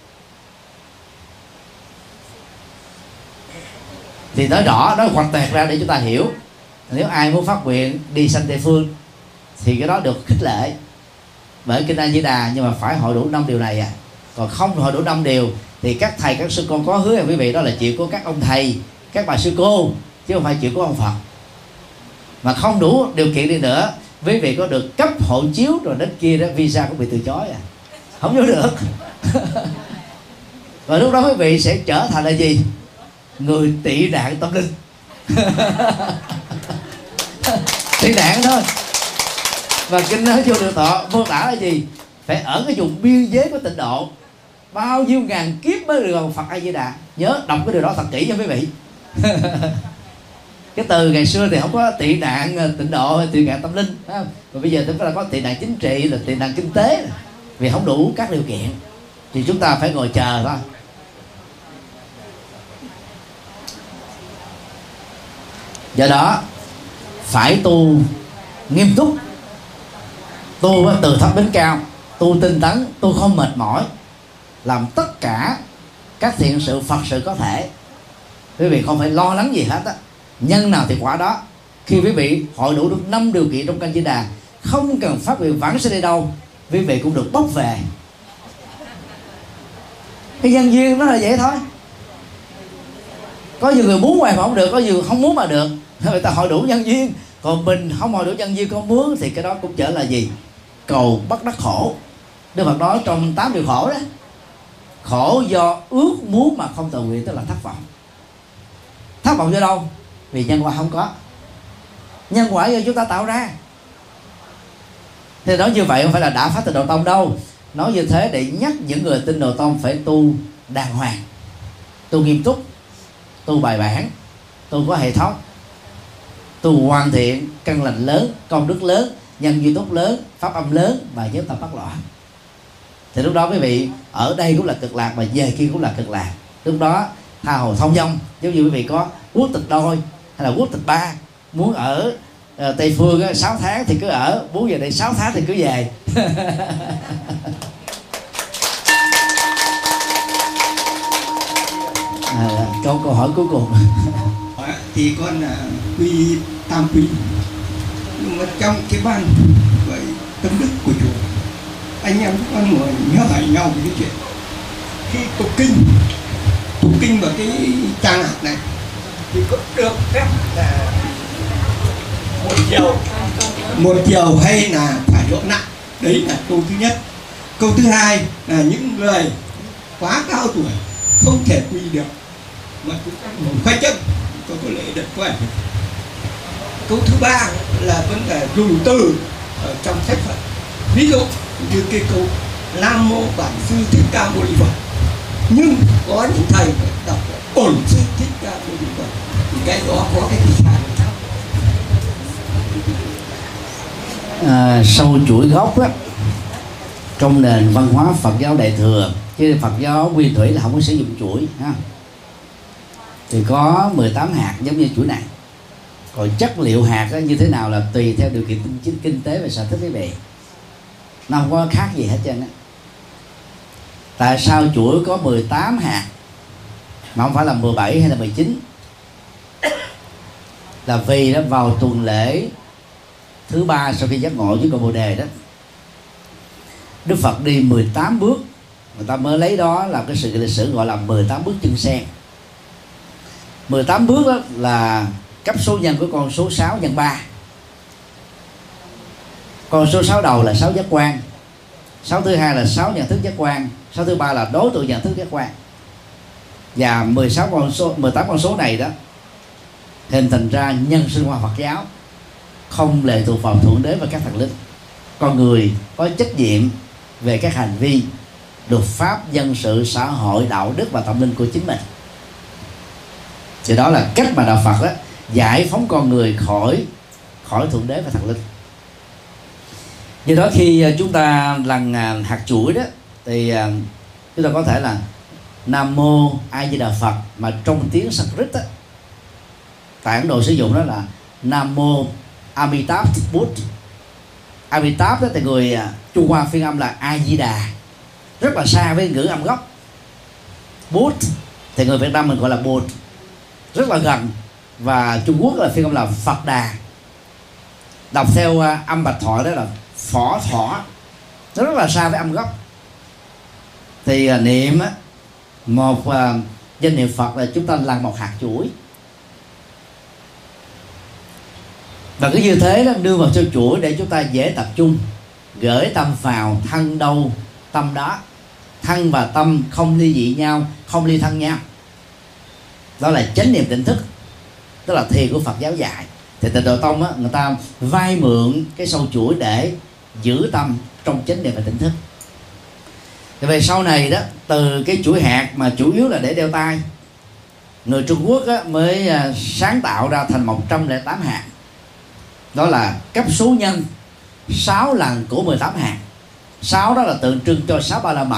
Thì nói rõ, nói hoạch toẹt ra để chúng ta hiểu. Nếu ai muốn phát nguyện đi sanh Tây phương thì cái đó được khích lệ bởi kinh A Di Đà, nhưng mà phải hội đủ 5 điều này à. Còn không hội đủ 5 điều thì các thầy các sư con có hứa với quý vị, đó là chuyện của các ông thầy, các bà sư cô, chứ không phải chuyện của ông Phật. Mà không đủ điều kiện đi nữa, quý vị có được cấp hộ chiếu rồi đến kia đó visa cũng bị từ chối à, không vô được. Và lúc đó quý vị sẽ trở thành là gì? Người tị nạn tâm linh. tị nạn thôi. Và kinh nói vô Điều Thọ mô tả là gì? Phải ở cái vùng biên giới của tịnh độ bao nhiêu ngàn kiếp mới được vào Phật A Di Đà. Nhớ đọc cái điều đó thật kỹ nha quý vị. Cái từ ngày xưa thì không có tị nạn tịnh độ hay tị nạn tâm linh, còn bây giờ chúng ta có tị nạn chính trị, là tị nạn kinh tế. Vì không đủ các điều kiện thì chúng ta phải ngồi chờ thôi. Do đó phải tu nghiêm túc, tu từ thấp đến cao, tu tinh tấn, tu không mệt mỏi, làm tất cả các thiện sự Phật sự có thể. Quý vị không phải lo lắng gì hết á, nhân nào thì quả đó. Khi quý vị hội đủ được 5 điều kiện trong Kinh Di Đà, không cần phát nguyện vãng sinh đi đâu, quý vị cũng được bốc về. Cái nhân duyên nó là vậy thôi. Có nhiều người muốn hoài mà không được, có nhiều người không muốn mà được. Người ta hội đủ nhân duyên, còn mình không hội đủ nhân duyên, không muốn thì cái đó cũng trở là gì? Cầu bất đắc khổ. Đức Phật nói trong 8 điều khổ đó, khổ do ước muốn mà không cầu nguyện, tức là thất vọng. Thất vọng do đâu? Vì nhân quả không có. Nhân quả do chúng ta tạo ra. Thì nói như vậy không phải là đã phát Tịnh Độ Tông đâu. Nói như thế để nhắc những người tin Độ Tông phải tu đàng hoàng, tu nghiêm túc, tu bài bản, tu có hệ thống, tu hoàn thiện, căn lành lớn, công đức lớn, nhân duyên tốt lớn, pháp âm lớn và giới tập bất loạn. Thì lúc đó quý vị ở đây cũng là cực lạc, mà về kia cũng là cực lạc. Lúc đó tha hồ thông dong. Giống như quý vị có quốc tịch đôi hay là quốc tịch ba, muốn ở Tây Phương 6 tháng thì cứ ở, muốn về đây 6 tháng thì cứ về. Câu hỏi cuối cùng. Thì con là quy tam quy, nhưng mà trong cái ban vậy tâm đức của chùa, anh em các con ngồi nhớ hỏi nhau về cái chuyện khi tụng kinh vào cái trang hạt này thì có được phép là một chiều hay là phải độ nặng. Đấy là câu thứ nhất. Câu thứ hai là những người quá cao tuổi không thể quy được mà chúng ta ngồi khoanh chân có lẽ được quên. Câu thứ ba là vấn đề dùng từ ở trong sách Phật, ví dụ như cái câu Nam Mô Bản Sư Thích Ca Mâu Ni Phật, nhưng có những thầy đọc Bổn Sư Thích Ca Mâu Ni Phật, thì cái đó có cái gì sai? Sâu chuỗi gốc đó, trong nền văn hóa Phật giáo Đại thừa, chứ Phật giáo Nguyên Thủy là không có sử dụng chuỗi ha. Thì có 18 hạt giống như chuỗi này. Còn chất liệu hạt đó như thế nào là tùy theo điều kiện kinh tế và sở thích quý vị, nó không có khác gì hết trơn á. Tại sao chuỗi có 18 hạt mà không phải là 17 hay là 19? Là vì đó vào tuần lễ thứ 3 sau khi giác ngộ với cội Bồ Đề đó, Đức Phật đi 18 bước. Người ta mới lấy đó là cái sự lịch sử gọi là 18 bước chân sen. 18 bước đó là cấp số nhân của con số 6 nhân 3. Con số 6 đầu là 6 giác quan, 6 thứ hai là 6 nhận thức giác quan, 6 thứ ba là đối tượng nhận thức giác quan. Và 18 con số này đó hình thành ra nhân sinh hoạt Phật giáo không lệ thuộc vào Thượng Đế và các thần linh. Con người có trách nhiệm về các hành vi, luật pháp, dân sự, xã hội, đạo đức và tâm linh của chính mình. Thì đó là cách mà đạo Phật đó giải phóng con người khỏi Thượng Đế và thần linh. Do đó khi chúng ta lần hạt chuỗi đó thì chúng ta có thể là Nam Mô A Di Đà Phật, mà trong tiếng Sanskrit đó, tại Ấn Độ sử dụng đó là Nam Mô Amitabh Bút. Amitabh đó thì người Trung Hoa phiên âm là A Di Đà, rất là xa với ngữ âm gốc. Bút thì người Việt Nam mình gọi là Bụt, rất là gần, và Trung Quốc là phiên âm là Phật Đà. Đọc theo âm bạch thoại đó là Phỏ Thọ, nó rất là xa với âm gốc. Thì niệm một danh hiệu Phật là chúng ta là một hạt chuỗi. Và cứ như thế đó, đưa vào trong chuỗi để chúng ta dễ tập trung, gửi tâm vào, thân đâu tâm đó. Thân và tâm không ly dị nhau, không ly thân nhau. Đó là chánh niệm tỉnh thức, đó là thiền của Phật giáo dạy. Thì Tịnh Độ Tông á, người ta vay mượn cái sâu chuỗi để giữ tâm trong chánh niệm và tỉnh thức. Thì về sau này đó, từ cái chuỗi hạt mà chủ yếu là để đeo tay, người Trung Quốc á, mới sáng tạo ra thành 108 hạt. Đó là cấp số nhân 6 lần của 18 hạt. 6 đó là tượng trưng cho 6 ba la mật: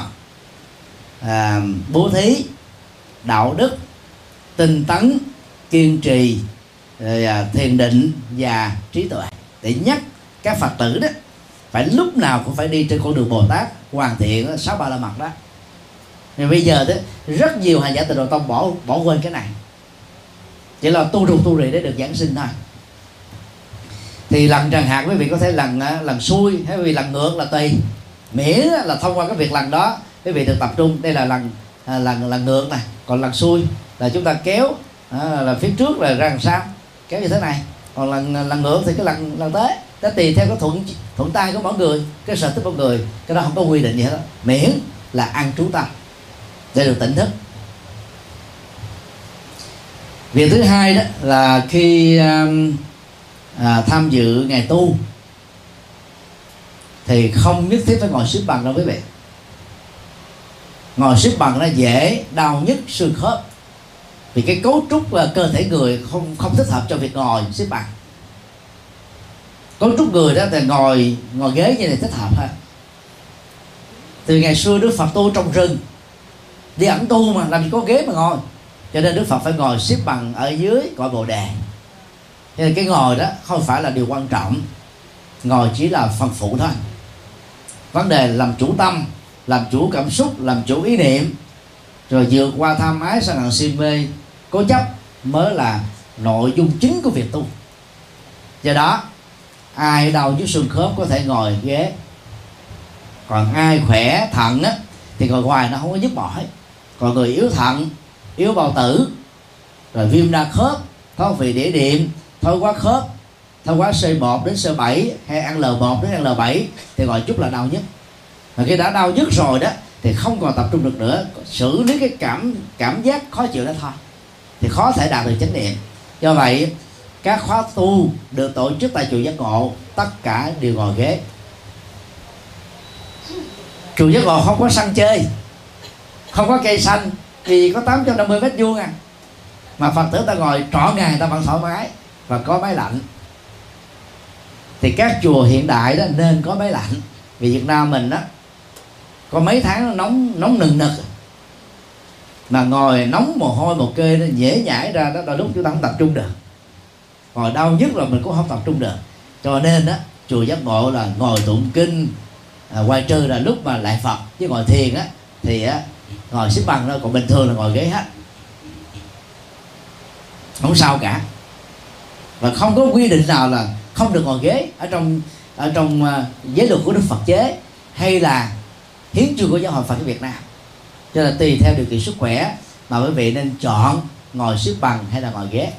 bố thí, đạo đức, tinh tấn, kiên trì, thiền định và trí tuệ, để nhắc các Phật tử đó phải lúc nào cũng phải đi trên con đường Bồ Tát hoàn thiện 6 ba la mật đó. Nhưng bây giờ đó, rất nhiều hành giả Tịnh Độ Tông bỏ quên cái này, chỉ là tu rù tu rì để được giảng sinh thôi. Thì lần trần hạt quý vị có thể lần xuôi hay quý vị lần ngược là tùy, miễn là thông qua cái việc lần đó quý vị được tập trung. Đây là lần ngược này, còn lần xuôi là chúng ta kéo là phía trước là ra làm sao, kéo như thế này. Còn lần ngược thì cái lần tới nó tùy theo cái thuận tay của mỗi người, cái sở thích của mỗi người, cái đó không có quy định gì hết đó. Miễn là ăn trú tâm để được tỉnh thức. Việc thứ hai đó là khi tham dự ngày tu thì không nhất thiết phải ngồi xếp bằng đâu quý vị. Ngồi xếp bằng nó dễ đau nhức xương khớp, vì cái cấu trúc cơ thể người không thích hợp cho việc ngồi xếp bằng. Cấu trúc người đó thì ngồi ghế như này thích hợp ha. Từ ngày xưa Đức Phật tu trong rừng, đi ẩn tu mà làm gì có ghế mà ngồi, cho nên Đức Phật phải ngồi xếp bằng ở dưới cội Bồ Đề. Cho nên cái ngồi đó không phải là điều quan trọng, ngồi chỉ là phần phụ thôi. Vấn đề làm chủ tâm, làm chủ cảm xúc, làm chủ ý niệm, rồi vượt qua tham ái sân hận si mê cố chấp mới là nội dung chính của việc tu. Do đó ai đau nhức xương khớp có thể ngồi ghế, còn ai khỏe thận á, thì ngồi hoài nó không có giúp mỏi. Còn người yếu thận, yếu bao tử, rồi viêm đa khớp, thoái vị đĩa đệm, thoái hóa khớp, thoái hóa C1 đến C7 hay ăn L1 đến ăn L7 thì ngồi chút là đau nhức. Mà khi đã đau nhức rồi đó thì không còn tập trung được nữa, xử lý cái cảm giác khó chịu đó thôi thì khó thể đạt được chánh niệm. Do vậy các khóa tu được tổ chức tại chùa Giác Ngộ tất cả đều ngồi ghế. Chùa Giác Ngộ không có sân chơi, không có cây xanh, vì có 850 mét vuông à, mà Phật tử ta ngồi trọn ngày ta vẫn thoải mái và có máy lạnh. Thì các chùa hiện đại đó nên có máy lạnh, vì Việt Nam mình đó có mấy tháng nó nóng nừng nực, mà ngồi nóng mồ hôi một kê nó dễ nhảy ra đó, đôi lúc chúng ta không tập trung được, ngồi đau nhức rồi mình cũng không tập trung được. Cho nên đó chùa Giác Ngộ là ngồi tụng kinh, ngoài trừ là lúc mà lại Phật, chứ ngồi thiền á thì ngồi xếp bằng thôi, còn bình thường là ngồi ghế hết, không sao cả. Và không có quy định nào là không được ngồi ghế ở trong giới luật của Đức Phật chế hay là hiến chương của Giáo hội Phật Việt Nam. Cho nên tùy theo điều kiện sức khỏe mà quý vị nên chọn ngồi xếp bằng hay là ngồi ghế.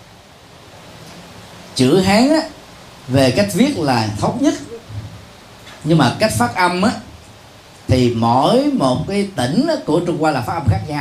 Chữ Hán á, về cách viết là thống nhất, nhưng mà cách phát âm á, thì mỗi một cái tỉnh của Trung Hoa là phát âm khác nhau.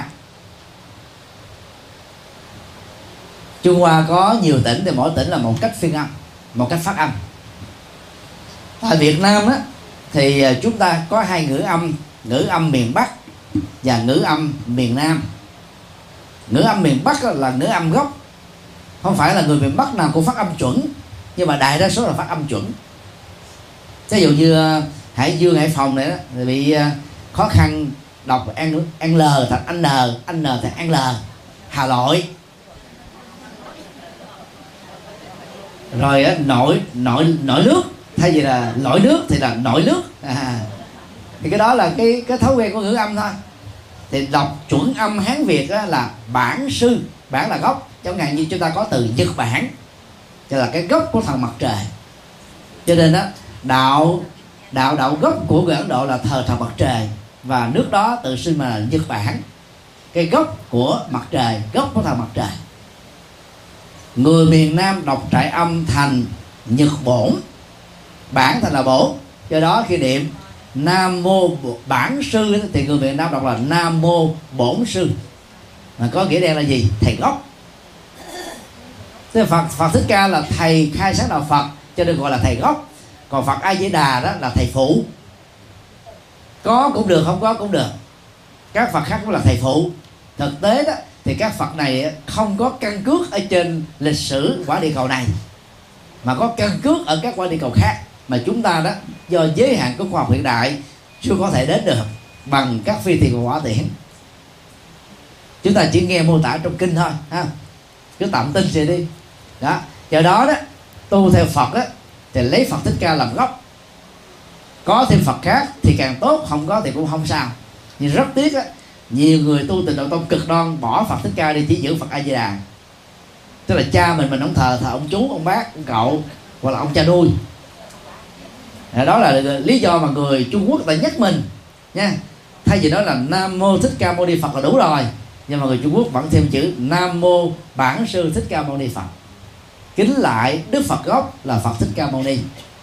Trung Hoa có nhiều tỉnh thì mỗi tỉnh là một cách phiên âm, một cách phát âm. Tại Việt Nam á, thì chúng ta có hai ngữ âm miền Bắc và ngữ âm miền Nam. Ngữ âm miền Bắc là ngữ âm gốc, không phải là người miền Bắc nào cũng phát âm chuẩn, nhưng mà đại đa số là phát âm chuẩn. Ví dụ như Hải Dương, Hải Phòng này đó thì bị khó khăn đọc L thành N thành L. Hà Nội, rồi nội nước thay vì là lội nước thì là nội nước. Thì cái đó là cái thói quen của ngữ âm thôi. Thì đọc chuẩn âm Hán Việt là bản sư, bản là gốc, chẳng hạn như chúng ta có từ Nhật Bản, cho là cái gốc của thần mặt trời. Cho nên đó đạo gốc của người Ấn Độ là thờ thần mặt trời, và nước đó tự xưng là Nhật Bản, cái gốc của mặt trời, gốc của thần mặt trời. Người miền Nam đọc trại âm thành Nhật Bổn, bản thành là bổn. Do đó khi niệm Nam Mô Bản Sư thì người miền Nam đọc là Nam Mô Bổn Sư, mà có nghĩa đen là gì? Thầy gốc. Thế Phật Thích Ca là thầy khai sáng đạo Phật, cho nên gọi là thầy gốc. Còn Phật A Di Đà đó là thầy phụ. Có cũng được, không có cũng được. Các Phật khác cũng là thầy phụ. Thực tế đó thì các Phật này không có căn cước ở trên lịch sử quả địa cầu này, mà có căn cước ở các quả địa cầu khác, mà chúng ta đó do giới hạn của khoa học hiện đại chưa có thể đến được bằng các phi thuyền và hỏa tiễn. Chúng ta chỉ nghe mô tả trong kinh thôi ha, cứ tạm tin vậy đi đó. Do đó đó, tu theo Phật đó thì lấy Phật Thích Ca làm gốc. Có thêm Phật khác thì càng tốt, không có thì cũng không sao. Nhưng rất tiếc á, nhiều người tu Tịnh Độ Tông cực đoan bỏ Phật Thích Ca đi, chỉ giữ Phật A Di Đà. Tức là cha mình không thờ ông chú, ông bác, ông cậu, hoặc là ông cha nuôi. Đó là lý do mà người Trung Quốc ta nhắc mình nha. Thay vì nói là Nam Mô Thích Ca Mâu Ni Phật là đủ rồi, nhưng mà người Trung Quốc vẫn thêm chữ Nam Mô Bản Sư Thích Ca Mâu Ni Phật, kính lại Đức Phật gốc là Phật Thích Ca Mâu Ni.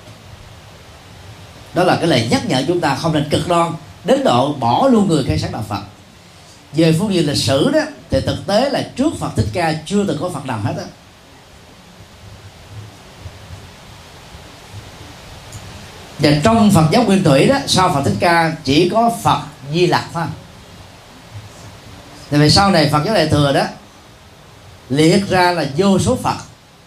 Đó là cái lời nhắc nhở chúng ta không nên cực đoan đến độ bỏ luôn người khai sáng đạo Phật. Về phương diện lịch sử đó thì thực tế là trước Phật Thích Ca chưa từng có Phật nào hết á. Và trong Phật giáo Nguyên Thủy đó, sau Phật Thích Ca chỉ có Phật Di Lặc thôi. Tại vì sau này Phật giáo Đại Thừa đó liệt ra là vô số Phật.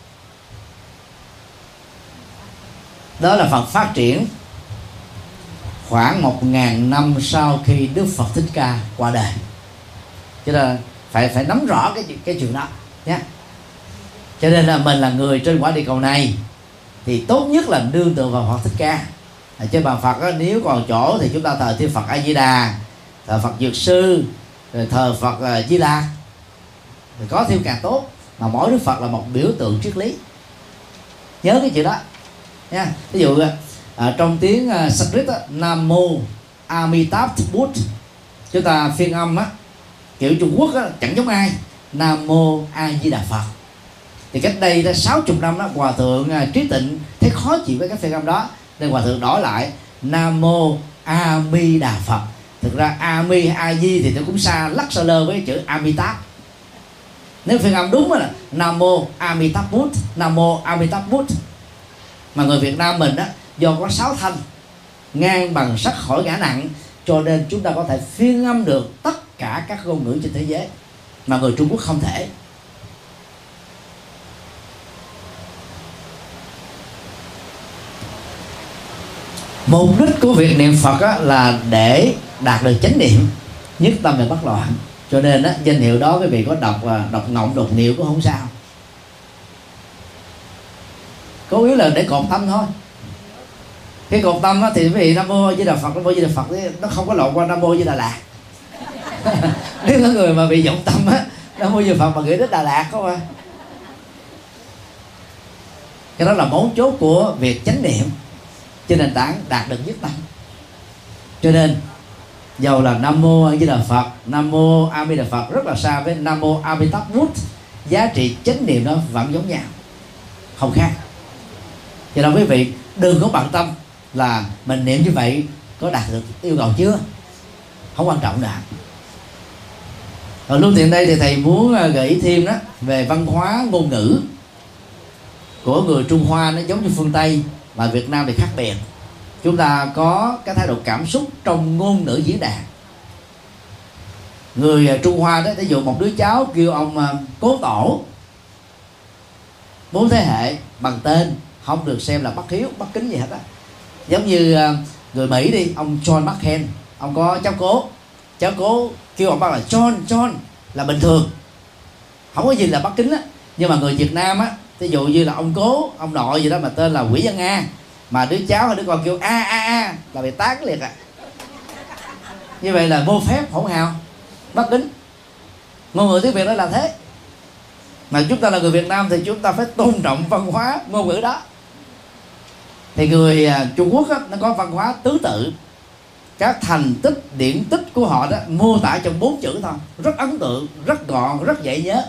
Đó là Phật phát triển khoảng 1000 năm sau khi Đức Phật Thích Ca qua đời. Cho nên phải nắm rõ cái chuyện đó nhé. Cho nên là mình là người trên quả địa cầu này thì tốt nhất là nương tựa vào Phật Thích Ca. Trên bàn Phật đó, nếu còn chỗ thì chúng ta thờ thêm Phật A Di Đà, thờ Phật Dược Sư, rồi thờ Phật Di Lặc, rồi có thêm càng tốt. Mà mỗi Đức Phật là một biểu tượng triết lý, nhớ cái chuyện đó nha. Ví dụ trong tiếng Sanskrit Nam Mô Amitabha Bụt, chúng ta phiên âm á kiểu Trung Quốc á, chẳng giống ai, Nam Mô A Di Đà Phật. Thì cách đây đã 60 năm đó, Hòa thượng Trí Tịnh thấy khó chịu với cái phiên âm đó, nên Hòa thượng đổi lại Nam Mô A Mi Đà Phật. Thực ra A Mi A Di thì nó cũng xa lắc xa lơ với chữ Amitabha. Nếu phiên âm đúng là Nam Mô Amitabha Bụt, Nam Mô Amitabha Bụt. Mà người Việt Nam mình á, do có 6 thanh ngang bằng sắc khỏi ngã nặng, cho nên chúng ta có thể phiên âm được tất cả các ngôn ngữ trên thế giới, mà người Trung Quốc không thể. Mục đích của việc niệm Phật á, là để đạt được chánh niệm, nhất tâm và bất loạn. Cho nên á, danh hiệu đó quý vị có đọc ngọng đột niệu cũng không sao. Cố yếu là để cột tâm thôi. Cái cột tâm á, thì quý vị Nam Mô Di Đà Phật, Nam Mô Di Đà Phật nó không có lộn qua Nam Mô Di Đà Lạt. Nếu có người mà bị vọng tâm á, Nam Mô Di Đà Phật mà nghĩ đến Đà Lạt không à. Cái đó là mấu chốt của việc chánh niệm, trên nền tảng đạt được nhất tâm. Cho nên dầu là Nam Mô A Di Đà Phật, Nam Mô A Di Đà Phật rất là xa với Nam Mô Amitabha Bụt, giá trị chánh niệm đó vẫn giống nhau, không khác. Cho nên quý vị đừng có bận tâm là mình niệm như vậy có đạt được yêu cầu chưa, không quan trọng đã. Rồi luôn tiện đây thì thầy muốn gợi ý thêm đó về văn hóa ngôn ngữ của người Trung Hoa, nó giống như phương Tây mà Việt Nam thì khác biệt. Chúng ta có cái thái độ cảm xúc trong ngôn ngữ diễn đạt. Người Trung Hoa đó, ví dụ một đứa cháu kêu ông cố tổ 4 thế hệ bằng tên, không được xem là bất hiếu, bất kính gì hết á. Giống như người Mỹ đi, ông John McCain, ông có cháu cố kêu ông bác là John là bình thường, không có gì là bất kính á. Nhưng mà người Việt Nam á, ví dụ như là ông cố, ông nội gì đó mà tên là Quỷ Văn A, mà đứa cháu hay đứa con kêu a là bị tán liệt à. Như vậy là vô phép, hỗn hào, bất kính. Ngôn ngữ tiếng Việt đó là thế. Mà chúng ta là người Việt Nam thì chúng ta phải tôn trọng văn hóa ngôn ngữ đó. Thì người Trung Quốc á, nó có văn hóa tứ tự. Các thành tích, điển tích của họ đó mô tả trong 4 chữ thôi, rất ấn tượng, rất gọn, rất dễ nhớ.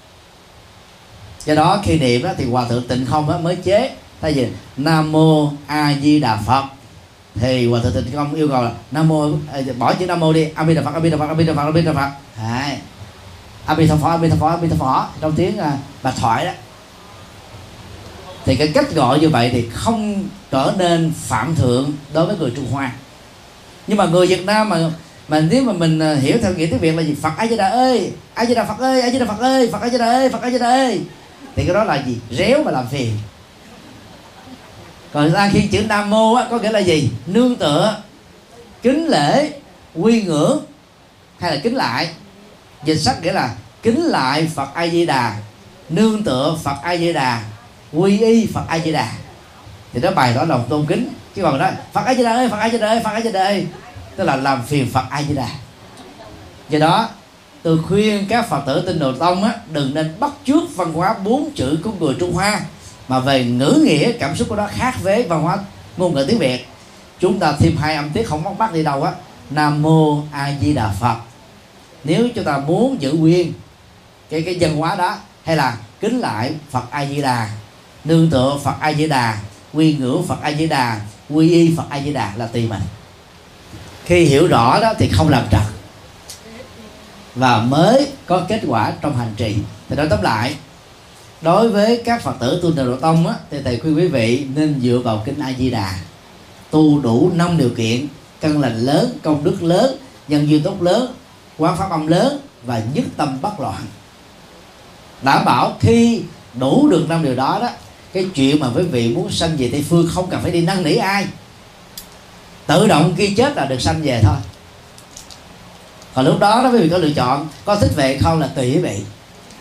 Do đó khi niệm đó, thì Hòa thượng Tịnh Không đó, mới chế thay vì Nam Mô A Di Đà Phật thì Hòa thượng Tịnh Không yêu cầu là Nam Mô, bỏ chữ Nam Mô đi, A Di Đà Phật, A Di Đà Phật, A Di Đà Phật, A Di Đà Phật. A Di Đà Phật, A Di Đà Phật trong tiếng Bạch Thoại đó. thì cái cách gọi như vậy thì không trở nên phạm thượng đối với người Trung Hoa. Nhưng mà người Việt Nam mà nếu mà mình hiểu theo nghĩa tiếng Việt là gì, Phật A Di Đà ơi, A Di Đà Phật ơi, A Di Đà Phật ơi, Phật A Di Đà ơi, Phật A Di Đà ơi, thì cái đó là gì? Réo mà làm phiền. Còn ta khi chữ Nam Mô á, có nghĩa là gì? Nương tựa, kính lễ, quy ngưỡng hay là kính lại. Dịch sách nghĩa là kính lại Phật A Di Đà, nương tựa Phật A Di Đà, quy y Phật A Di Đà. Thì đó bài đó là tôn kính. Chứ còn đó Phật A Di Đà ơi, Phật A Di Đà ơi, Phật A Di Đà ơi, tức là làm phiền Phật A Di Đà. Do đó tôi khuyên các Phật tử Tịnh Độ Tông á, đừng nên bắt chước văn hóa 4 chữ của người Trung Hoa, mà về ngữ nghĩa cảm xúc của nó khác với văn hóa ngôn ngữ tiếng Việt. Chúng ta thêm 2 âm tiết không mất bắt đi đâu á, Nam Mô A Di Đà Phật. Nếu chúng ta muốn giữ nguyên cái văn hóa đó, hay là kính lại Phật A Di Đà, nương tựa Phật A Di Đà, quy ngưỡng Phật A Di Đà, quy y Phật A Di Đà là tùy mình. Khi hiểu rõ đó thì không làm trật và mới có kết quả trong hành trì. Thì nói tóm lại, đối với các Phật tử tu Tịnh Độ Tông á, thì thầy khuyên quý vị nên dựa vào kinh A Di Đà, tu đủ 5 điều kiện: căn lành lớn, công đức lớn, nhân duyên tốt lớn, quán pháp âm lớn và nhất tâm bất loạn. Đảm bảo khi đủ được 5 điều đó đó, cái chuyện mà quý vị muốn sanh về Tây Phương không cần phải đi năn nỉ ai, tự động khi chết là được sanh về thôi. Còn lúc đó quý vị có lựa chọn, có thích về không là tùy quý vị.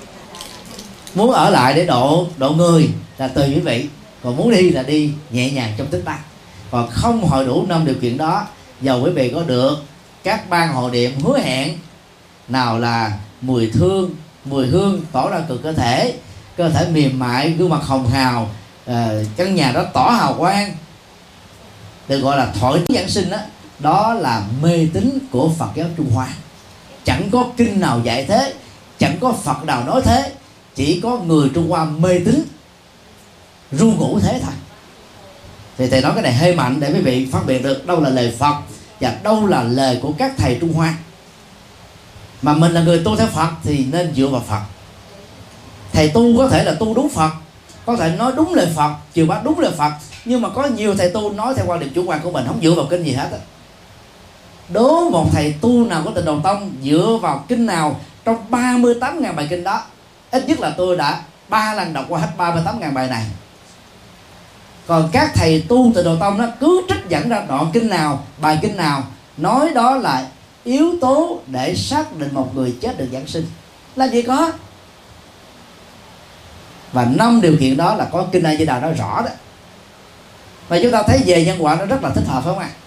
Muốn ở lại để độ người là tùy quý vị, còn muốn đi là đi nhẹ nhàng trong tích tắc. Còn không hội đủ 5 điều kiện đó, dầu quý vị có được các ban hộ niệm hứa hẹn, nào là mùi hương tỏ ra cực cơ thể mềm mại, gương mặt hồng hào, căn nhà đó tỏ hào quang, được gọi là thổi giảng sinh đó, đó là mê tín của Phật giáo Trung Hoa. Chẳng có kinh nào dạy thế, chẳng có Phật nào nói thế, chỉ có người Trung Hoa mê tín ru ngủ thế thôi. Thì thầy nói cái này hơi mạnh để quý vị phân biệt được đâu là lời Phật và đâu là lời của các thầy Trung Hoa. Mà mình là người tu theo Phật thì nên dựa vào Phật. Thầy tu có thể là tu đúng Phật, có thể nói đúng lời Phật, chiều bác đúng lời Phật, nhưng mà có nhiều thầy tu nói theo quan điểm chủ quan của mình, không dựa vào kinh gì hết á. Đố một thầy tu nào của Tịnh Độ Tông dựa vào kinh nào trong 38.000 bài kinh đó, ít nhất là tôi đã 3 lần đọc qua hết 38.000 bài này. Còn các thầy tu Tịnh Độ Tông đó cứ trích dẫn ra đoạn kinh nào, bài kinh nào nói đó là yếu tố để xác định một người chết được giảng sinh, làm gì có. Và 5 điều kiện đó là có kinh A Di Đà nói rõ đó. Và chúng ta thấy về nhân quả nó rất là thích hợp, phải không ạ?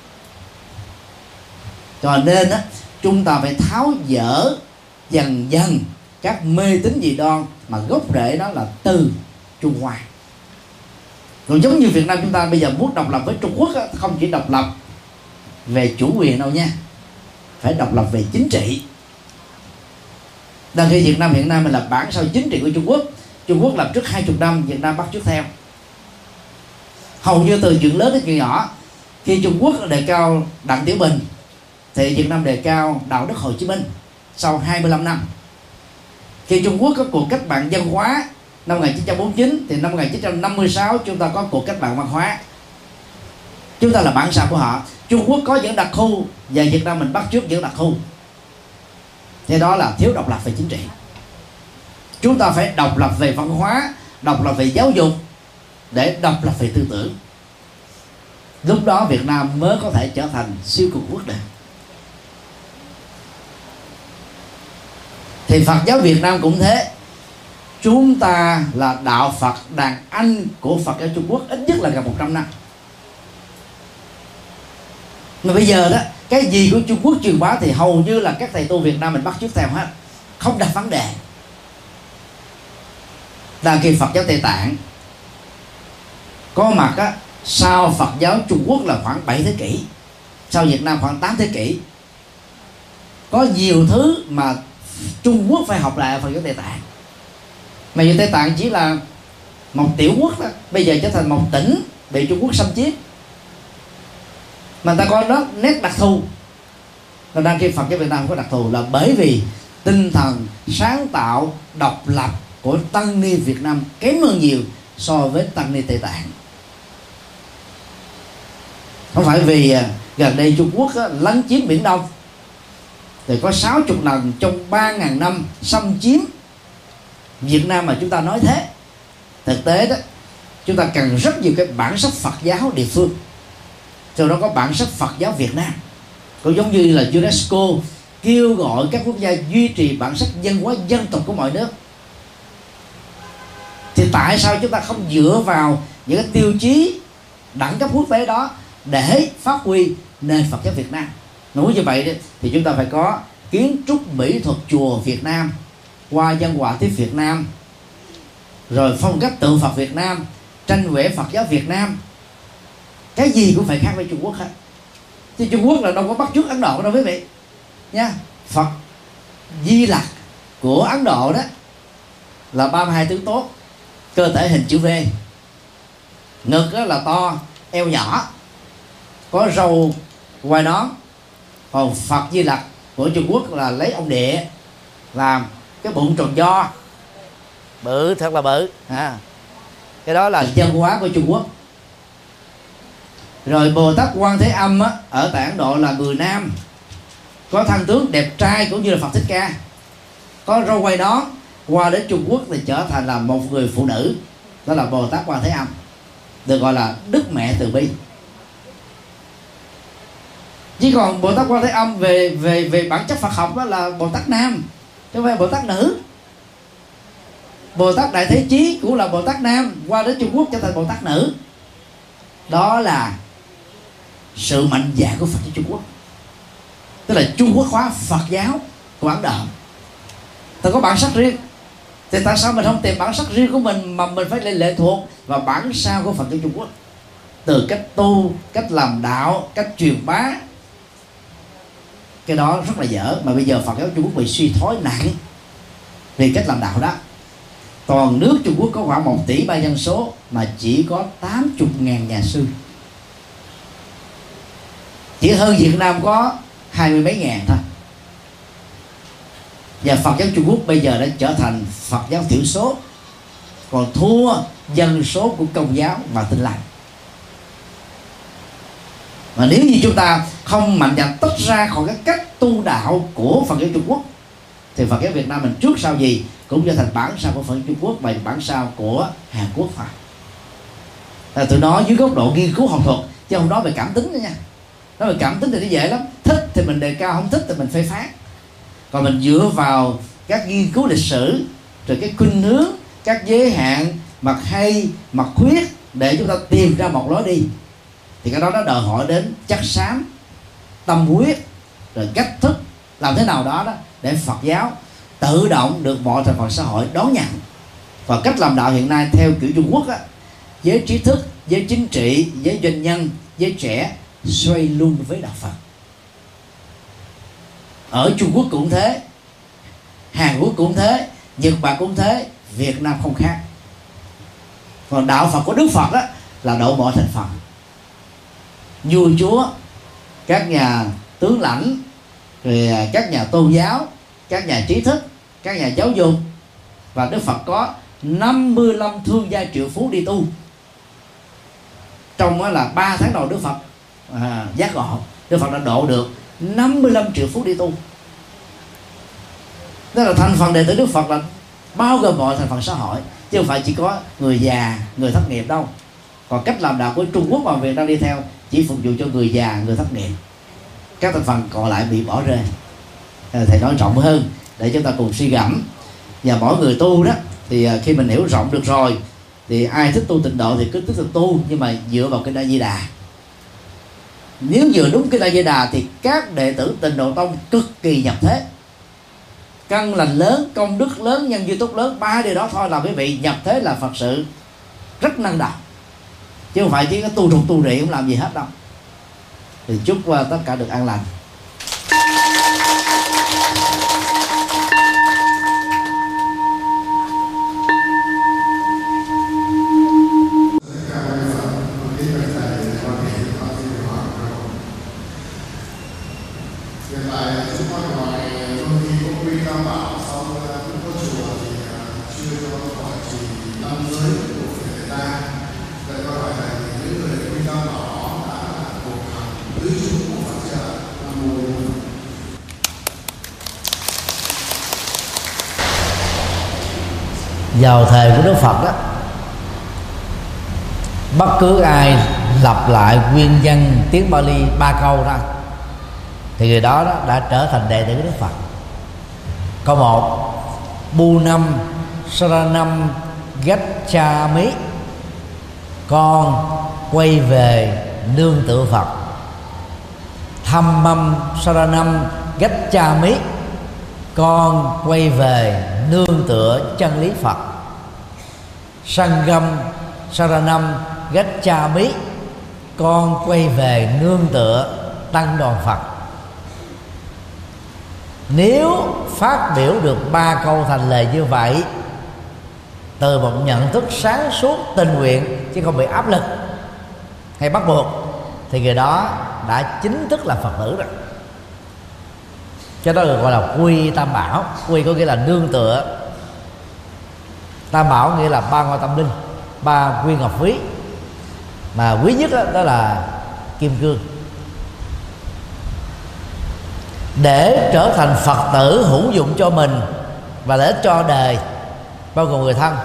Cho nên á, chúng ta phải tháo dỡ dần dần các mê tín dị đoan mà gốc rễ đó là từ Trung Hoa. Còn giống như Việt Nam chúng ta bây giờ muốn độc lập với Trung Quốc á, không chỉ độc lập về chủ quyền đâu nha, phải độc lập về chính trị. Đang khi Việt Nam hiện nay mình là bản sao chính trị của Trung Quốc. Trung Quốc làm trước 20 năm, Việt Nam bắt chước theo. Hầu như từ chuyện lớn đến chuyện nhỏ. Khi Trung Quốc đề cao Đặng Tiểu Bình thì Việt Nam đề cao đạo đức Hồ Chí Minh sau 25 năm. Khi Trung Quốc có cuộc cách mạng văn hóa năm 1949 thì năm 1956 chúng ta có cuộc cách mạng văn hóa. Chúng ta là bản sao của họ. Trung Quốc có những đặc khu và Việt Nam mình bắt chước những đặc khu. Thế đó là thiếu độc lập về chính trị. Chúng ta phải độc lập về văn hóa, độc lập về giáo dục để độc lập về tư tưởng. Lúc đó Việt Nam mới có thể trở thành siêu cường quốc được. Thì Phật giáo Việt Nam cũng thế. Chúng ta là đạo Phật đàn anh của Phật giáo Trung Quốc ít nhất là gần 100 năm. Mà bây giờ đó, cái gì của Trung Quốc truyền bá thì hầu như là các thầy tu Việt Nam mình bắt chước theo hết, không đặt vấn đề. Đang khi Phật giáo Tây Tạng có mặt á, sau Phật giáo Trung Quốc là khoảng 7 thế kỷ, sau Việt Nam khoảng 8 thế kỷ. Có nhiều thứ mà Trung Quốc phải học lại ở Phật giáo Tây Tạng. Mà như Tây Tạng chỉ là một tiểu quốc đó, bây giờ trở thành một tỉnh bị Trung Quốc xâm chiếm. Mà ta có đó nét đặc thù. Và đang khi Phật giáo Việt Nam có đặc thù là bởi vì tinh thần sáng tạo độc lập của tăng ni Việt Nam kém hơn nhiều so với Tăng Ni Tây Tạng. Không phải vì gần đây Trung Quốc lấn chiếm Biển Đông thì có 60 lần trong 3.000 năm xâm chiếm Việt Nam mà chúng ta nói thế. Thực tế đó, chúng ta cần rất nhiều cái bản sắc Phật giáo địa phương, trong đó có bản sắc Phật giáo Việt Nam. Cũng giống như là UNESCO kêu gọi các quốc gia duy trì bản sắc văn hóa dân tộc của mọi nước, thì tại sao chúng ta không dựa vào những cái tiêu chí đẳng cấp quốc tế đó để phát huy nền Phật giáo Việt Nam? Nói như vậy thì chúng ta phải có kiến trúc mỹ thuật chùa Việt Nam, hoa văn họa tiết Việt Nam, rồi phong cách tượng Phật Việt Nam, tranh vẽ Phật giáo Việt Nam. Cái gì cũng phải khác với Trung Quốc hết. Chứ Trung Quốc là đâu có bắt chước Ấn Độ đâu quý vị nha. Phật Di Lặc của Ấn Độ đó là 32 tướng tốt, cơ thể hình chữ V, ngực đó là to, eo nhỏ, có râu quai nón. Còn Phật Di Lặc của Trung Quốc là lấy ông địa làm cái bụng tròn do, bự, thật là bự. Cái đó là văn hóa của Trung Quốc. Rồi Bồ Tát Quan Thế Âm á, ở tại Ấn Độ là người nam, có thân tướng đẹp trai cũng như là Phật Thích Ca, có râu quai nón. Qua đến Trung Quốc thì trở thành là một người phụ nữ, đó là Bồ Tát Quan Thế Âm, được gọi là Đức Mẹ Từ Bi. Chỉ còn Bồ Tát Quan Thế Âm về bản chất Phật học đó là Bồ Tát nam, chứ không phải Bồ Tát nữ. Bồ Tát Đại Thế Chí cũng là Bồ Tát nam, qua đến Trung Quốc trở thành Bồ Tát nữ. Đó là sự mạnh dạn của Phật giáo Trung Quốc, tức là Trung Quốc hóa Phật giáo của Ấn Độ. Ta có bản sắc riêng, thì tại sao mình không tìm bản sắc riêng của mình mà mình phải lệ thuộc vào bản sao của Phật giáo Trung Quốc? Từ cách tu, cách làm đạo, cách truyền bá, cái đó rất là dở. Mà bây giờ Phật giáo Trung Quốc bị suy thoái nặng vì cách làm đạo đó. Toàn nước Trung Quốc có khoảng 1,3 tỷ dân số mà chỉ có 80.000 nhà sư, chỉ hơn Việt Nam có 20 mấy ngàn thôi. Và Phật giáo Trung Quốc bây giờ đã trở thành Phật giáo thiểu số, còn thua dân số của Công giáo và Tin lành. Mà nếu như chúng ta không mạnh dạn tách ra khỏi cái cách tu đạo của Phật giáo Trung Quốc thì Phật giáo Việt Nam mình trước sau gì cũng trở thành bản sao của Phật giáo Trung Quốc và bản sao của Hàn Quốc thôi. Tụi nó dưới góc độ nghiên cứu học thuật, chứ không nói về cảm tính nữa nha. Nói về cảm tính thì nó dễ lắm, thích thì mình đề cao, không thích thì mình phê phán. Còn mình dựa vào các nghiên cứu lịch sử, rồi cái khuynh hướng, các giới hạn, mặt hay, mặt khuyết để chúng ta tìm ra một lối đi, thì cái đó nó đòi hỏi đến chất xám, tâm huyết, rồi cách thức làm thế nào đó để Phật giáo tự động được mọi thành phần xã hội đón nhận. Và cách làm đạo hiện nay theo kiểu Trung Quốc á, giới trí thức, giới chính trị, giới doanh nhân, giới trẻ xoay luôn với đạo Phật. Ở Trung Quốc cũng thế, Hàn Quốc cũng thế, Nhật Bản cũng thế, Việt Nam không khác. Còn đạo Phật của Đức Phật á, là độ mọi thành phần, vua chúa, các nhà tướng lãnh, rồi các nhà tôn giáo, các nhà trí thức, các nhà giáo dục. Và Đức Phật có 55 thương gia triệu phú đi tu. Trong đó là 3 tháng đầu Đức Phật giác ngộ, Đức Phật đã độ được 55 triệu phú đi tu. Đó là thành phần đệ tử Đức Phật là bao gồm mọi thành phần xã hội, chứ không phải chỉ có người già, người thất nghiệp đâu. Còn cách làm đạo của Trung Quốc và Việt Nam đi theo chỉ phục vụ cho người già, người thất nghiệp, các thành phần còn lại bị bỏ rơi. Thầy nói rộng hơn để chúng ta cùng suy gẫm. Và mỗi người tu đó thì khi mình hiểu rộng được rồi thì ai thích tu tịnh độ thì cứ tiếp tục tu, nhưng mà dựa vào Kinh A Di Đà. Nếu dựa đúng Kinh A Di Đà thì các đệ tử Tịnh Độ Tông cực kỳ nhập thế, căn lành lớn, công đức lớn, nhân duyên tốt lớn. 3 điều đó thôi là quý vị nhập thế là Phật sự rất năng động, chứ không phải chỉ có tu trục tu rị không làm gì hết đâu. Thì chúc tất cả được an lành. Hiện tại chúng ta ngoài công ty công viên Tam Bảo, sau cũng có chùa thì chưa cho hỏi chỉ năm giới của Việt Nam Vào thời của Đức Phật đó, bất cứ ai lặp lại nguyên văn tiếng Bali 3 câu thôi thì người đó đã trở thành đệ tử của Đức Phật. Câu 1: Bunam Saranam Gacchami, con quay về nương tựa Phật. Dhammam Saranam Gacchami, con quay về nương tựa chân lý Phật. Sangham Saranam Gacchami, con quay về nương tựa tăng đoàn Phật. Nếu phát biểu được 3 câu thành lời như vậy từ một nhận thức sáng suốt tình nguyện chứ không bị áp lực hay bắt buộc, thì người đó đã chính thức là Phật tử rồi. Cho đó được gọi là quy tam bảo. Quy có nghĩa là nương tựa, tam bảo nghĩa là 3 ngôi tâm linh, 3 quy ngọc quý, mà quý nhất đó là kim cương. Để trở thành Phật tử hữu dụng cho mình và để cho đời, bao gồm người thân,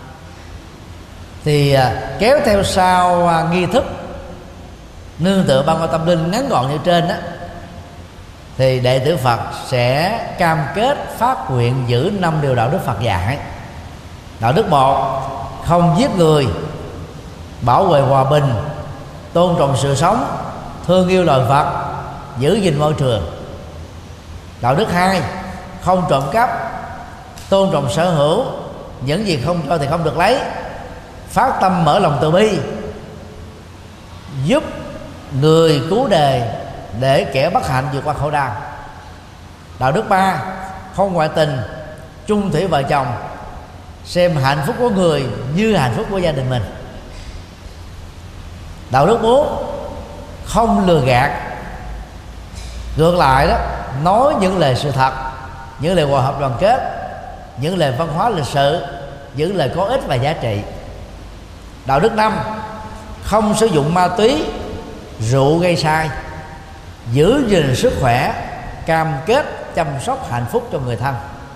thì kéo theo sau nghi thức nương tựa 3 ngôi tâm linh ngắn gọn như trên đó, thì đệ tử Phật sẽ cam kết phát nguyện giữ 5 điều đạo đức Phật dạy. Đạo đức 1: không giết người, bảo vệ hòa bình, tôn trọng sự sống, thương yêu loài vật, giữ gìn môi trường. Đạo đức 2: không trộm cắp, tôn trọng sở hữu, những gì không cho thì không được lấy, phát tâm mở lòng từ bi, giúp người cứu đời để kẻ bất hạnh vượt qua khổ đau. Đạo đức 3: không ngoại tình, chung thủy vợ chồng, xem hạnh phúc của người như hạnh phúc của gia đình mình. Đạo đức 4: không lừa gạt, ngược lại đó, nói những lời sự thật, những lời hòa hợp đoàn kết, những lời văn hóa lịch sự, những lời có ích và giá trị. Đạo đức 5: không sử dụng ma túy, rượu gây sai, giữ gìn sức khỏe, cam kết chăm sóc hạnh phúc cho người thân.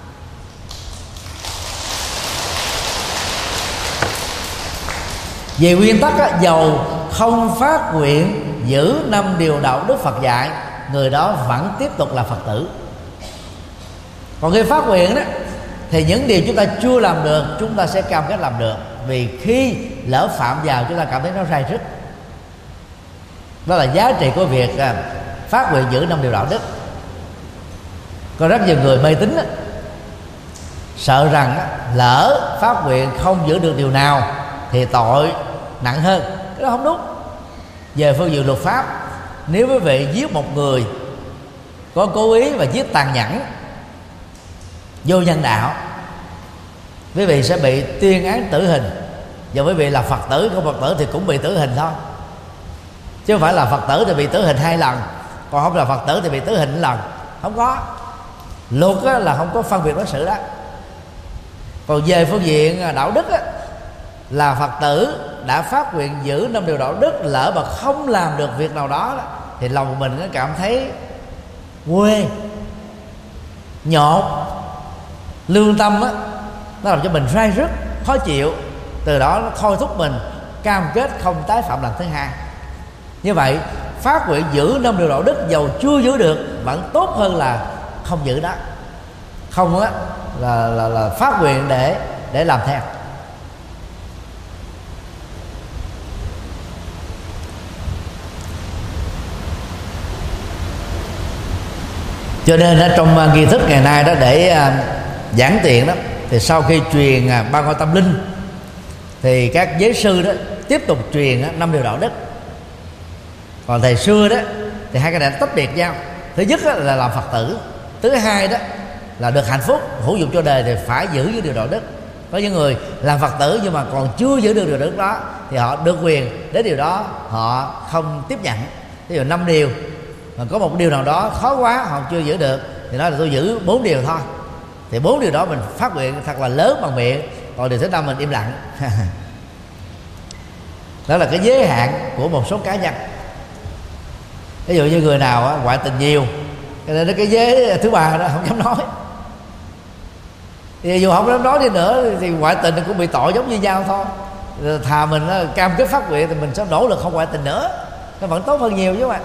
Về nguyên tắc dầu không phát nguyện giữ 5 điều đạo đức Phật dạy, người đó vẫn tiếp tục là Phật tử. Còn khi phát nguyện đó, thì những điều chúng ta chưa làm được chúng ta sẽ cam kết làm được, vì khi lỡ phạm vào chúng ta cảm thấy nó rai rứt. Đó là giá trị của việc phát nguyện giữ 5 điều đạo đức. Có rất nhiều người mê tín đó, sợ rằng lỡ phát nguyện không giữ được điều nào thì tội nặng hơn. Cái đó không đúng. Về phương diện luật pháp, nếu quý vị giết một người có cố ý và giết tàn nhẫn, vô nhân đạo, quý vị sẽ bị tuyên án tử hình. Và quý vị là Phật tử, không Phật tử thì cũng bị tử hình thôi, chứ không phải là Phật tử thì bị tử hình 2 lần, còn không là Phật tử thì bị tử hình 1 lần. Không có. Luật là không có phân biệt đối xử đó. Còn về phương diện đạo đức là Phật tử đã phát nguyện giữ 5 điều đạo đức, lỡ mà không làm được việc nào đó thì lòng mình nó cảm thấy quê, nhột, lương tâm nó làm cho mình rai rứt, khó chịu. Từ đó nó thôi thúc mình cam kết không tái phạm lần thứ 2. Như vậy phát nguyện giữ 5 điều đạo đức dầu chưa giữ được vẫn tốt hơn là không giữ đó. Không là phát nguyện để làm theo. Cho nên trong nghi thức ngày nay đó, để giảng tiện đó, thì sau khi truyền 3 ngôi tâm linh thì các giới sư đó tiếp tục truyền 5 điều đạo đức. Còn thầy xưa đó thì hai cái này tách biệt nhau. Thứ nhất là làm Phật tử, thứ hai đó là được hạnh phúc hữu dụng cho đời thì phải giữ những điều đạo đức. Có những người làm Phật tử nhưng mà còn chưa giữ được điều đạo đức đó thì họ được quyền đến điều đó họ không tiếp nhận. Ví dụ 5 điều mà có một điều nào đó khó quá họ chưa giữ được thì nói là tôi giữ 4 điều thôi, thì 4 điều đó mình phát nguyện thật là lớn bằng miệng, còn điều thứ 5 mình im lặng. Đó là cái giới hạn của một số cá nhân. Ví dụ như người nào ngoại tình nhiều, cho nên cái giới thứ 3 đó không dám nói. Thì dù không dám nói đi nữa thì ngoại tình cũng bị tội giống như nhau thôi. Thà mình cam kết phát nguyện thì mình sẽ nỗ lực không ngoại tình nữa, nó vẫn tốt hơn nhiều chứ mà.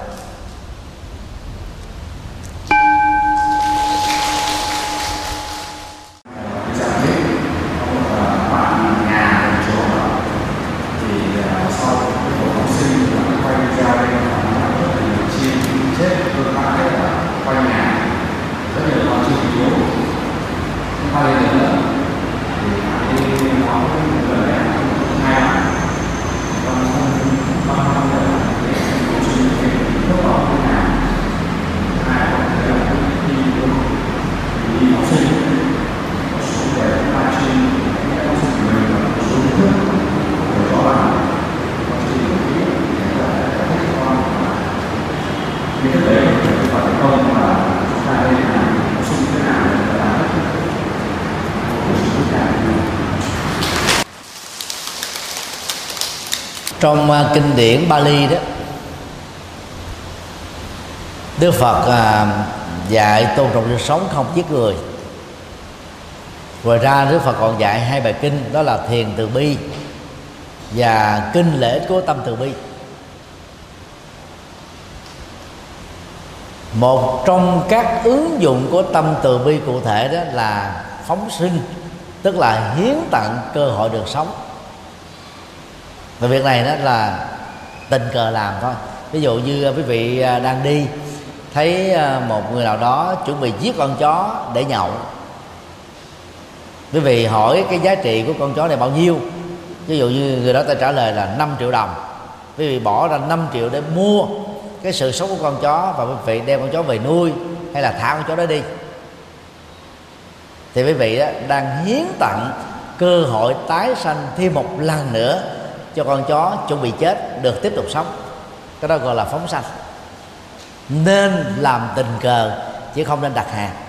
Trong kinh điển Bali đó, Đức Phật dạy tôn trọng sự sống, không giết người. Ngoài ra Đức Phật còn dạy 2 bài kinh, đó là thiền từ bi và kinh lễ của tâm từ bi. Một trong các ứng dụng của tâm từ bi cụ thể đó là phóng sinh, tức là hiến tặng cơ hội được sống. Và việc này đó là tình cờ làm thôi. Ví dụ như quý vị đang đi, thấy một người nào đó chuẩn bị giết con chó để nhậu. Quý vị hỏi cái giá trị của con chó này bao nhiêu. Ví dụ như người đó ta trả lời là 5 triệu đồng. Quý vị bỏ ra 5 triệu để mua cái sự sống của con chó, và quý vị đem con chó về nuôi hay là thả con chó đó đi, thì quý vị đó đang hiến tặng cơ hội tái sanh thêm một lần nữa cho con chó chuẩn bị chết được tiếp tục sống. Cái đó gọi là phóng sanh. Nên làm tình cờ chứ không nên đặt hàng.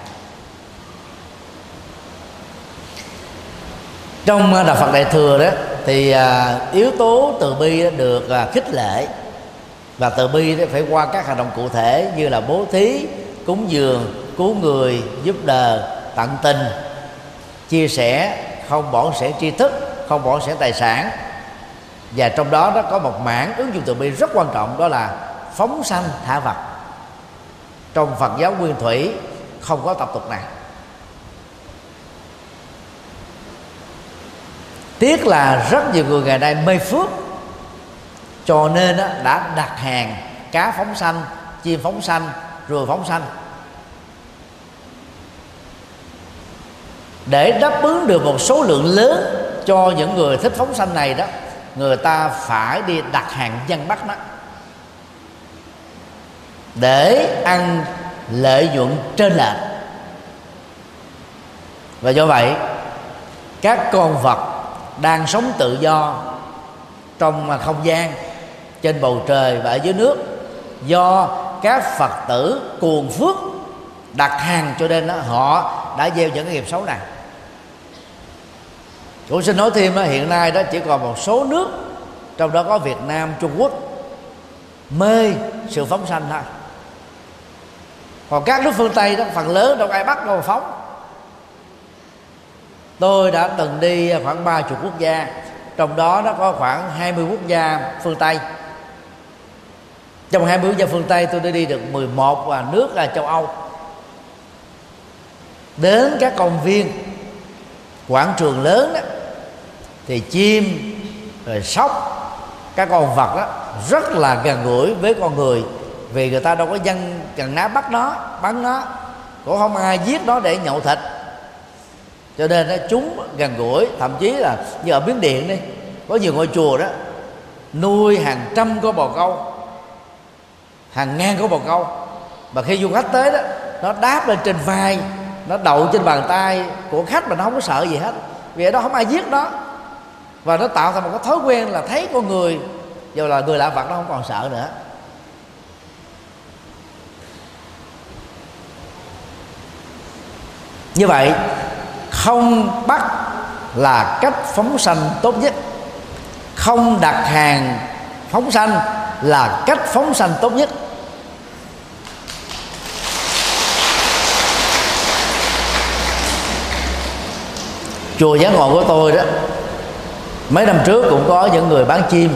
Trong Đạo Phật Đại Thừa đó thì yếu tố từ bi được khích lệ, và từ bi đó phải qua các hành động cụ thể như là bố thí, cúng dường, cứu người, giúp đỡ, tận tình, chia sẻ, không bỏ sẻ tri thức, không bỏ sẻ tài sản. Và trong đó nó có một mảng ứng dụng từ bi rất quan trọng, đó là phóng sanh thả vật. Trong Phật giáo Nguyên Thủy không có tập tục này. Tiếc là rất nhiều người ngày nay mê phước, cho nên đã đặt hàng cá phóng sanh, chim phóng sanh, rùa phóng sanh. Để đáp ứng được một số lượng lớn cho những người thích phóng sanh này đó, người ta phải đi đặt hàng dân bắt nó để ăn lợi nhuận trên lệch. Và do vậy các con vật đang sống tự do trong không gian, trên bầu trời và ở dưới nước, do các Phật tử cuồng phước đặt hàng, cho nên họ đã gieo những cái nghiệp xấu này. Cũng xin nói thêm hiện nay đó chỉ còn một số nước, trong đó có Việt Nam, Trung Quốc, mê sự phóng sanh thôi. Còn các nước phương Tây đó phần lớn đâu ai bắt đâu mà phóng. Tôi đã từng đi khoảng 30 quốc gia, trong đó nó có khoảng 20 quốc gia phương Tây. Trong 20 quốc gia phương Tây tôi đã đi được 11 nước châu Âu. Đến các công viên, quảng trường lớn đó, thì chim, rồi sóc, các con vật đó rất là gần gũi với con người, vì người ta đâu có dân cần ná bắt nó, bắn nó, cũng không ai giết nó để nhậu thịt, cho nên chúng gần gũi. Thậm chí là như ở Miến Điện đi, có nhiều ngôi chùa đó nuôi hàng trăm con bồ câu, hàng ngàn con bồ câu, mà khi du khách tới đó, nó đáp lên trên vai, nó đậu trên bàn tay của khách mà nó không có sợ gì hết, vì ở đó không ai giết nó. Và nó tạo thành một cái thói quen là thấy con người, dù là người lạ vật, nó không còn sợ nữa. Như vậy không bắt là cách phóng sanh tốt nhất, không đặt hàng phóng sanh là cách phóng sanh tốt nhất. Chùa Giác Ngộ của tôi đó, mấy năm trước cũng có những người bán chim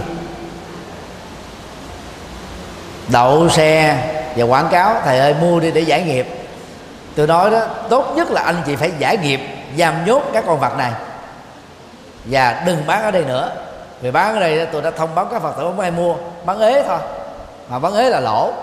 đậu xe và quảng cáo: thầy ơi mua đi để giải nghiệp. Tôi nói đó, tốt nhất là anh chị phải giải nghiệp, giam nhốt các con vật này và đừng bán ở đây nữa. Vì bán ở đây tôi đã thông báo các Phật tử không ai mua, bán ế thôi, mà bán ế là lỗ.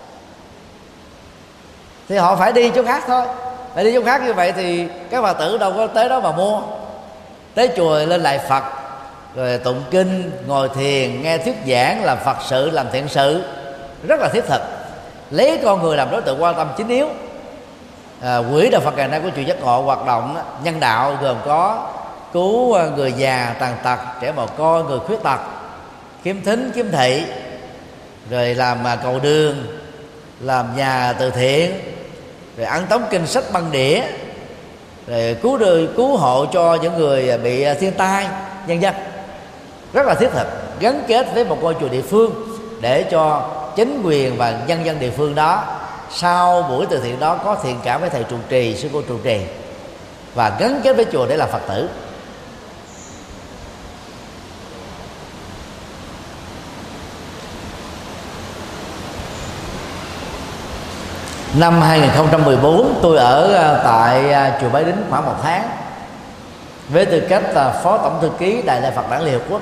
Thì họ phải đi chỗ khác thôi. Phải đi chỗ khác như vậy thì các Phật tử đâu có tới đó mà mua. Tới chùa lên lại Phật, rồi tụng kinh, ngồi thiền, nghe thuyết giảng, làm Phật sự, làm thiện sự, rất là thiết thực, lấy con người làm đối tượng quan tâm chính yếu. Quỹ Đạo Phật ngày nay của chùa Giác Ngộ hoạt động nhân đạo gồm có cứu người già, tàn tật, trẻ mồ côi, người khuyết tật, khiếm thính, khiếm thị, rồi làm cầu đường, làm nhà từ thiện, rồi ấn tống kinh sách băng đĩa, rồi cứu hộ cho những người bị thiên tai, nhân dân. Rất là thiết thực, gắn kết với một ngôi chùa địa phương để cho chính quyền và nhân dân địa phương đó sau buổi từ thiện đó có thiện cảm với thầy trụ trì, sư cô trụ trì, và gắn kết với chùa để làm Phật tử. Năm 2014 tôi ở tại chùa Bái Đính khoảng 1 tháng với tư cách phó tổng thư ký Đại lễ Phật Đản Liên Hợp Quốc.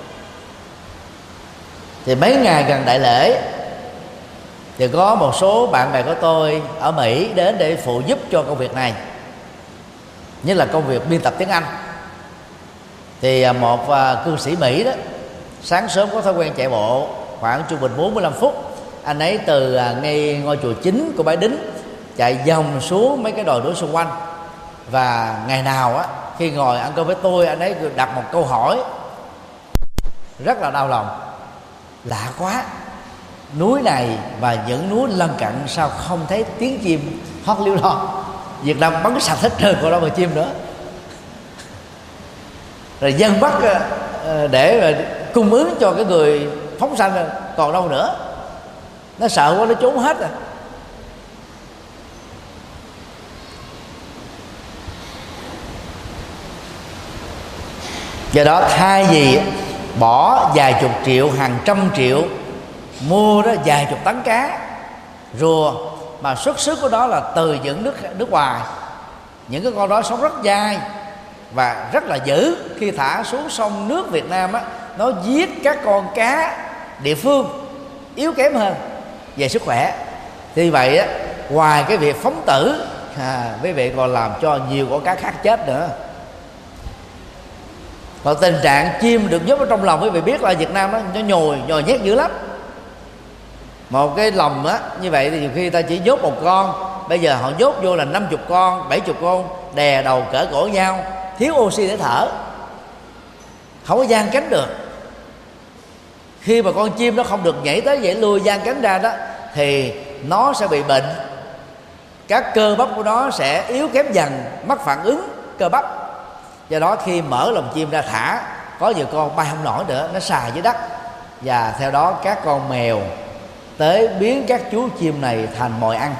Thì mấy ngày gần đại lễ thì có một số bạn bè của tôi ở Mỹ đến để phụ giúp cho công việc này, nhất là công việc biên tập tiếng Anh. Thì một cư sĩ Mỹ đó sáng sớm có thói quen chạy bộ khoảng trung bình 45 phút. Anh ấy từ ngay ngôi chùa chính của Bái Đính chạy vòng xuống mấy cái đồi núi xung quanh. Và ngày nào á, khi ngồi ăn cơm với tôi, anh ấy đặt một câu hỏi rất là đau lòng: lạ quá, núi này và những núi lân cận sao không thấy tiếng chim hót líu lo? Việt Nam bắn sạch hết trơn, còn đâu mà chim nữa. Rồi dân bắt để cung ứng cho cái người phóng sanh còn đâu nữa. Nó sợ quá, nó trốn hết rồi. Do đó thay vì bỏ vài chục triệu, hàng trăm triệu mua đó vài chục tấn cá rùa mà xuất xứ của đó là từ những nước ngoài, những cái con đó sống rất dai và rất là dữ, khi thả xuống sông nước Việt Nam á, nó giết các con cá địa phương yếu kém hơn về sức khỏe. Thì vậy á, ngoài cái việc phóng tử, quý vị còn làm cho nhiều con cá khác chết nữa. Còn tình trạng chim được nhốt ở trong lòng, quý vị biết là Việt Nam đó, nó nhồi nhét dữ lắm. Một cái lồng á như vậy thì nhiều khi ta chỉ nhốt một con, bây giờ họ nhốt vô là 50 con, 70 con, đè đầu cỡ cổ nhau, thiếu oxy để thở, không có giang cánh được. Khi mà con chim nó không được nhảy tới vậy lui giang cánh ra đó thì nó sẽ bị bệnh, các cơ bắp của nó sẽ yếu kém dần, mất phản ứng cơ bắp. Do đó khi mở lồng chim ra thả, có nhiều con bay không nổi nữa, nó xà dưới đất, và theo đó các con mèo tới biến các chú chim này thành mồi ăn.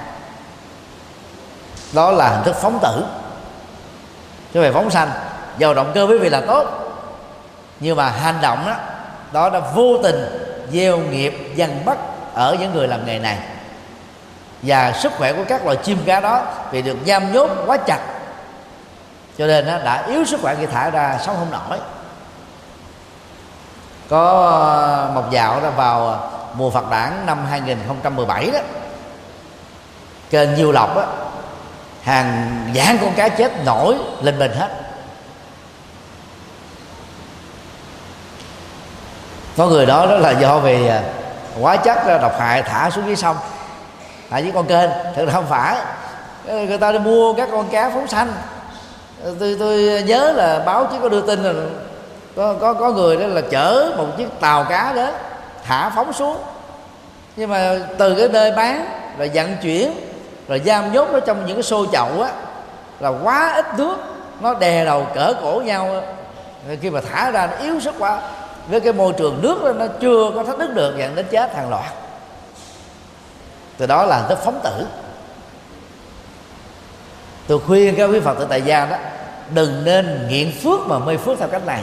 Đó là hình thức phóng tử. Chứ về phóng sanh, dầu động cơ quý vị là tốt, nhưng mà hành động đó đã vô tình gieo nghiệp dằn bắt ở những người làm nghề này. Và sức khỏe của các loài chim cá đó vì được giam nhốt quá chặt, cho nên nó đã yếu sức khỏe khi thả ra sống không nổi. Có một dạo đó vào mùa Phật đản năm 2017 đó, kênh Diêu Lộc á, hàng vạn con cá chết nổi lên bình hết. Có người đó là do vì hóa chất độc hại thả xuống dưới sông, thả dưới con kênh. Thực ra không phải, người ta đi mua các con cá phóng sanh. Tôi nhớ là báo chí có đưa tin là có người đó là chở một chiếc tàu cá đến thả phóng xuống, nhưng mà từ cái nơi bán rồi vận chuyển rồi giam nhốt nó trong những cái xô chậu á, là quá ít nước, nó đè đầu cỡ cổ nhau. Khi mà thả ra nó yếu sức quá, với cái môi trường nước đó, nó chưa có thách thức được, dẫn đến chết hàng loạt. Từ đó là hình thức phóng tử. Tôi khuyên các quý Phật tử tại gia đó đừng nên nghiện phước mà mê phước theo cách này.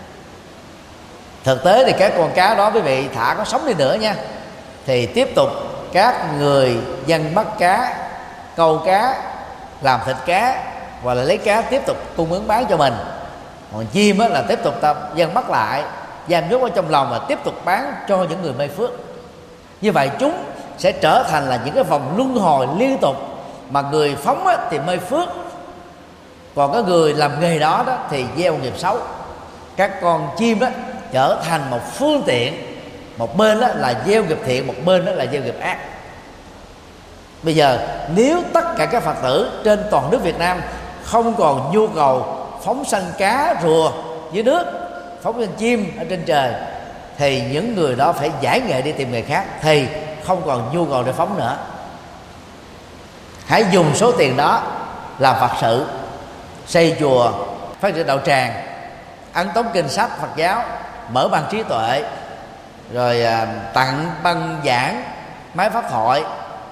Thực tế thì các con cá đó quý vị thả có sống đi nữa nha, thì tiếp tục các người dân bắt cá, câu cá, làm thịt cá, hoặc là lấy cá tiếp tục cung ứng bán cho mình. Còn chim là tiếp tục dân bắt lại, giam nhốt ở trong lòng và tiếp tục bán cho những người mê phước. Như vậy chúng sẽ trở thành là những cái vòng luân hồi liên tục, mà người phóng thì mê phước, còn cái người làm nghề đó thì gieo nghiệp xấu. Các con chim trở thành một phương tiện, một bên là gieo nghiệp thiện, một bên là gieo nghiệp ác. Bây giờ nếu tất cả các Phật tử trên toàn nước Việt Nam không còn nhu cầu phóng sanh cá rùa dưới nước, phóng sanh chim ở trên trời, thì những người đó phải giải nghệ đi tìm nghề khác, thì không còn nhu cầu để phóng nữa. Hãy dùng số tiền đó làm Phật sự, xây chùa, phát triển đạo tràng, ấn tống kinh sách Phật giáo, mở ban trí tuệ, rồi tặng băng giảng, máy pháp thoại,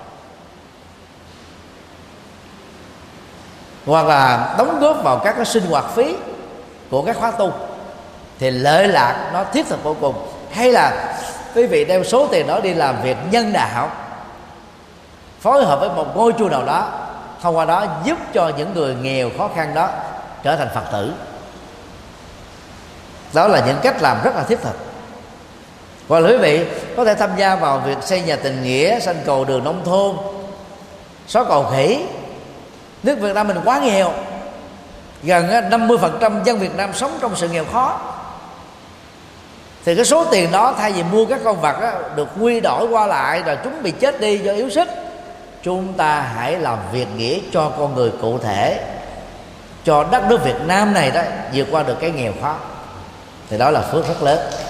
hoặc là đóng góp vào các cái sinh hoạt phí của các khóa tu, thì lợi lạc nó thiết thực vô cùng. Hay là quý vị đem số tiền đó đi làm việc nhân đạo, phối hợp với một ngôi chùa nào đó, thông qua đó giúp cho những người nghèo khó khăn đó trở thành Phật tử. Đó là những cách làm rất là thiết thực. Còn quý vị có thể tham gia vào việc xây nhà tình nghĩa, xây cầu đường nông thôn, xóa cầu khỉ. Nước Việt Nam mình quá nghèo, gần 50% dân Việt Nam sống trong sự nghèo khó. Thì cái số tiền đó thay vì mua các con vật được quy đổi qua lại rồi chúng bị chết đi do yếu sức, chúng ta hãy làm việc nghĩa cho con người cụ thể, cho đất nước Việt Nam này đó vượt qua được cái nghèo khó, thì đó là phước rất lớn.